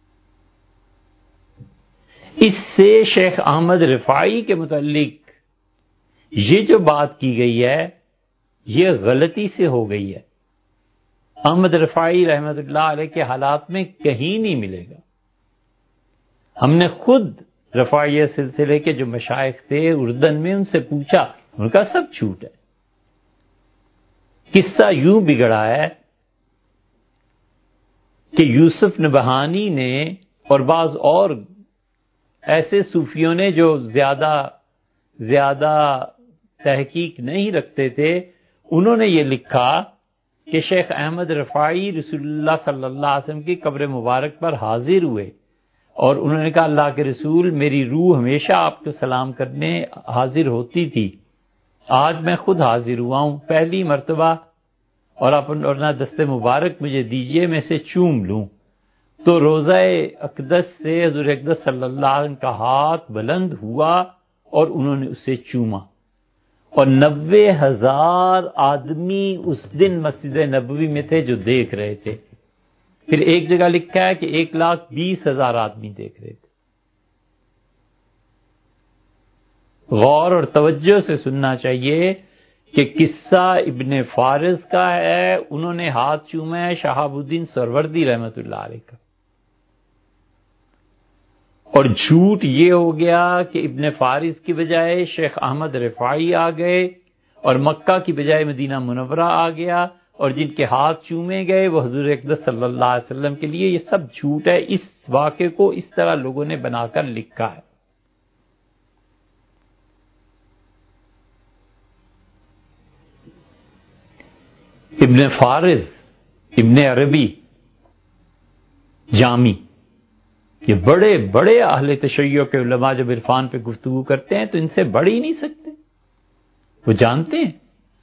اس سے شیخ احمد رفاعی کے متعلق یہ جو بات کی گئی ہے یہ غلطی سے ہو گئی ہے. احمد رفاعی رحمۃ اللہ علیہ کے حالات میں کہیں نہیں ملے گا. ہم نے خود رفاعیہ سلسلے کے جو مشائخ تھے اردن میں ان سے پوچھا، ان کا سب جھوٹ ہے. قصہ یوں بگڑا ہے کہ یوسف نبہانی نے اور بعض اور ایسے صوفیوں نے جو زیادہ زیادہ تحقیق نہیں رکھتے تھے انہوں نے یہ لکھا کہ شیخ احمد رفاعی رسول اللہ صلی اللہ علیہ وسلم کی قبر مبارک پر حاضر ہوئے اور انہوں نے کہا اللہ کے رسول میری روح ہمیشہ آپ کو سلام کرنے حاضر ہوتی تھی، آج میں خود حاضر ہوا ہوں پہلی مرتبہ اور اپنا دست مبارک مجھے دیجئے میں سے چوم لوں. تو روضہ اقدس سے حضور اقدس صلی اللہ علیہ وسلم کا ہاتھ بلند ہوا اور انہوں نے اسے چوما اور نوے ہزار آدمی اس دن مسجد نبوی میں تھے جو دیکھ رہے تھے. پھر ایک جگہ لکھا ہے کہ ایک لاکھ بیس ہزار آدمی دیکھ رہے تھے. غور اور توجہ سے سننا چاہیے کہ قصہ ابن فارس کا ہے، انہوں نے ہاتھ چوما ہے شہاب الدین سروردی رحمۃ اللہ علیہ کا. اور جھوٹ یہ ہو گیا کہ ابن فارس کی بجائے شیخ احمد رفاعی آ گئے اور مکہ کی بجائے مدینہ منورہ آ گیا اور جن کے ہاتھ چومے گئے وہ حضور اقدس صلی اللہ علیہ وسلم کے لیے. یہ سب جھوٹ ہے. اس واقعے کو اس طرح لوگوں نے بنا کر لکھا ہے. ابن فارس، ابن عربی، جامی، یہ بڑے بڑے اہل تشیع کے علماء جب عرفان پہ گفتگو کرتے ہیں تو ان سے بڑھ ہی نہیں سکتے، وہ جانتے ہیں.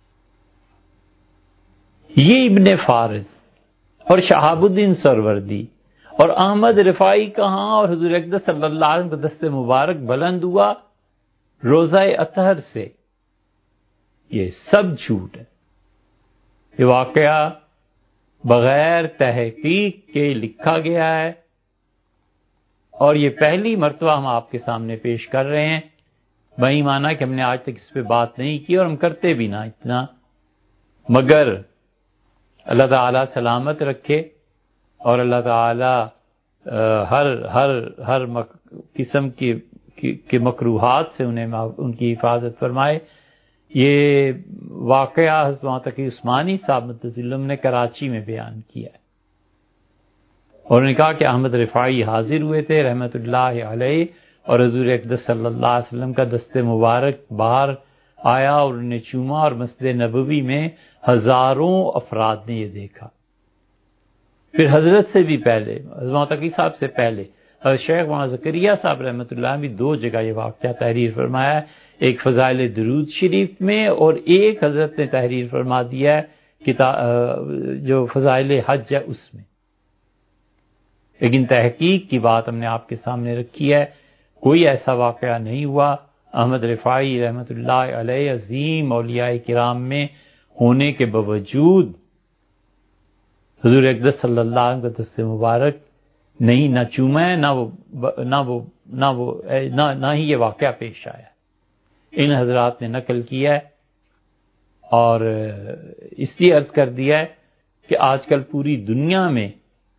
یہ ابن فارس اور شہاب الدین سروردی اور احمد رفاعی کہاں اور حضور اقدس صلی اللہ علیہ وسلم کا دست مبارک بلند ہوا روزہ اطہر سے، یہ سب جھوٹ ہے. یہ واقعہ بغیر تحقیق کے لکھا گیا ہے اور یہ پہلی مرتبہ ہم آپ کے سامنے پیش کر رہے ہیں. وہی مانا کہ ہم نے آج تک اس پہ بات نہیں کی اور ہم کرتے بھی نہ اتنا، مگر اللہ تعالی سلامت رکھے اور اللہ تعالی ہر ہر ہر قسم کی کے مکروہات سے انہیں ان کی حفاظت فرمائے. یہ واقعہ حضرت مولانا تقی عثمانی صاحب متظلم نے کراچی میں بیان کیا ہے اور انہوں نے کہا کہ احمد رفاعی حاضر ہوئے تھے رحمت اللہ علیہ اور حضور اقدس صلی اللہ علیہ وسلم کا دست مبارک باہر آیا اور انہوں نے چوما اور مسجد نبوی میں ہزاروں افراد نے یہ دیکھا. پھر حضرت سے بھی پہلے حضرت مولانا تقی صاحب سے پہلے حضرت شیخ مولانا زکریا صاحب رحمۃ اللہ بھی دو جگہ یہ واقعہ تحریر فرمایا ہے، ایک فضائل درود شریف میں اور ایک حضرت نے تحریر فرما دیا ہے کتاب جو فضائل حج ہے اس میں. لیکن تحقیق کی بات ہم نے آپ کے سامنے رکھی ہے، کوئی ایسا واقعہ نہیں ہوا. احمد رفاعی رحمۃ اللہ علیہ عظیم اولیاء کرام میں ہونے کے باوجود حضور اقدس صلی اللہ علیہ وسلم کا دست مبارک نہیں نہ چوما ہے، نہ وہ نہ وہ نہ وہ نہ نہ ہی یہ واقعہ پیش آیا. ان حضرات نے نقل کیا ہے اور اس لیے عرض کر دیا ہے کہ آج کل پوری دنیا میں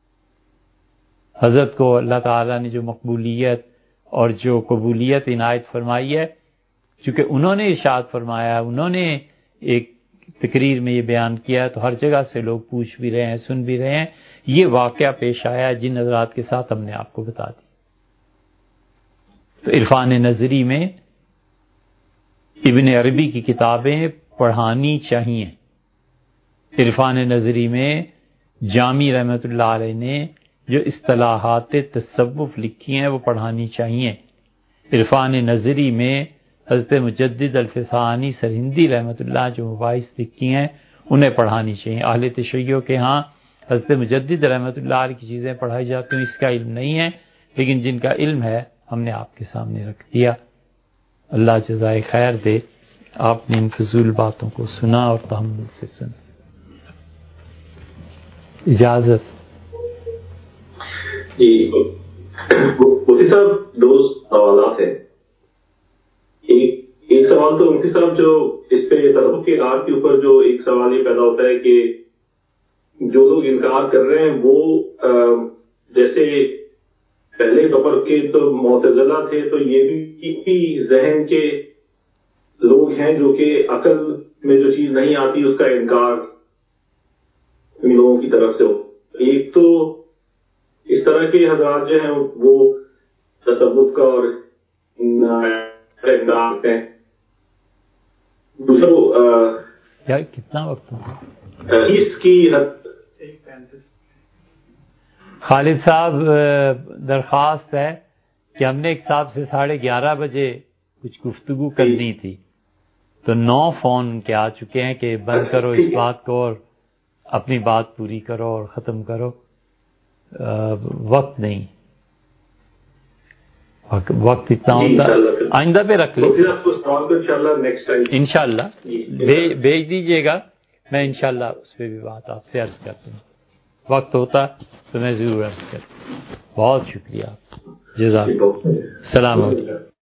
حضرت کو اللہ تعالیٰ نے جو مقبولیت اور جو قبولیت عنایت فرمائی ہے، چونکہ انہوں نے ارشاد فرمایا، انہوں نے ایک تقریر میں یہ بیان کیا، تو ہر جگہ سے لوگ پوچھ بھی رہے ہیں، سن بھی رہے ہیں. یہ واقعہ پیش آیا جن حضرات کے ساتھ ہم نے آپ کو بتا دی. تو عرفان نظری میں ابن عربی کی کتابیں پڑھانی چاہیے. عرفان نظری میں جامی رحمۃ اللہ علیہ نے جو اصطلاحات تصوف لکھی ہیں وہ پڑھانی چاہیے. عرفان نظری میں حضرت مجدد الفسانی سرہندی رحمۃ اللہ جو مباحث لکھی ہیں انہیں پڑھانی چاہیے. اہل تشیع کے ہاں حضرت مجدد رحمۃ اللہ علیہ کی چیزیں پڑھائی جاتی ہیں، اس کا علم نہیں ہے، لیکن جن کا علم ہے ہم نے آپ کے سامنے رکھ دیا. اللہ جزائے خیر دے. آپ نے ان فضول باتوں کو سنا اور تحمل سے سنا. اجازت. جی مفتی صاحب، دو سوالات ہیں. ایک ایک سوال تو مفتی صاحب جو اس پہ تربت کے آر کے اوپر جو ایک سوال یہ پیدا ہوتا ہے کہ جو لوگ انکار کر رہے ہیں وہ جیسے پہلے طبق کے تو معتزلہ تھے، تو یہ بھی ذہن کے لوگ ہیں جو کہ عقل میں جو چیز نہیں آتی اس کا انکار ان لوگوں کی طرف سے ہو. ایک تو اس طرح کے حضرات جو ہیں وہ تصوف کا اور انکار ہیں. دوسرا کتنا وقت ہوگا اس کی حد خالد صاحب درخواست ہے کہ ہم نے ایک صاحب سے ساڑھے گیارہ بجے کچھ گفتگو کرنی تھی، تو نو فون کے آ چکے ہیں کہ بند کرو اس بات کو اور اپنی بات پوری کرو اور ختم کرو. وقت نہیں، وقت اتنا ہوتا آئندہ پہ رکھ لیں انشاءاللہ. بھیج دیجئے گا، میں انشاءاللہ اس پہ بھی بات آپ سے عرض کرتا ہوں. وقت ہوتا تو میں ضرور عرض کرتا ہوں. بہت شکریہ، جزاک. السلام علیکم.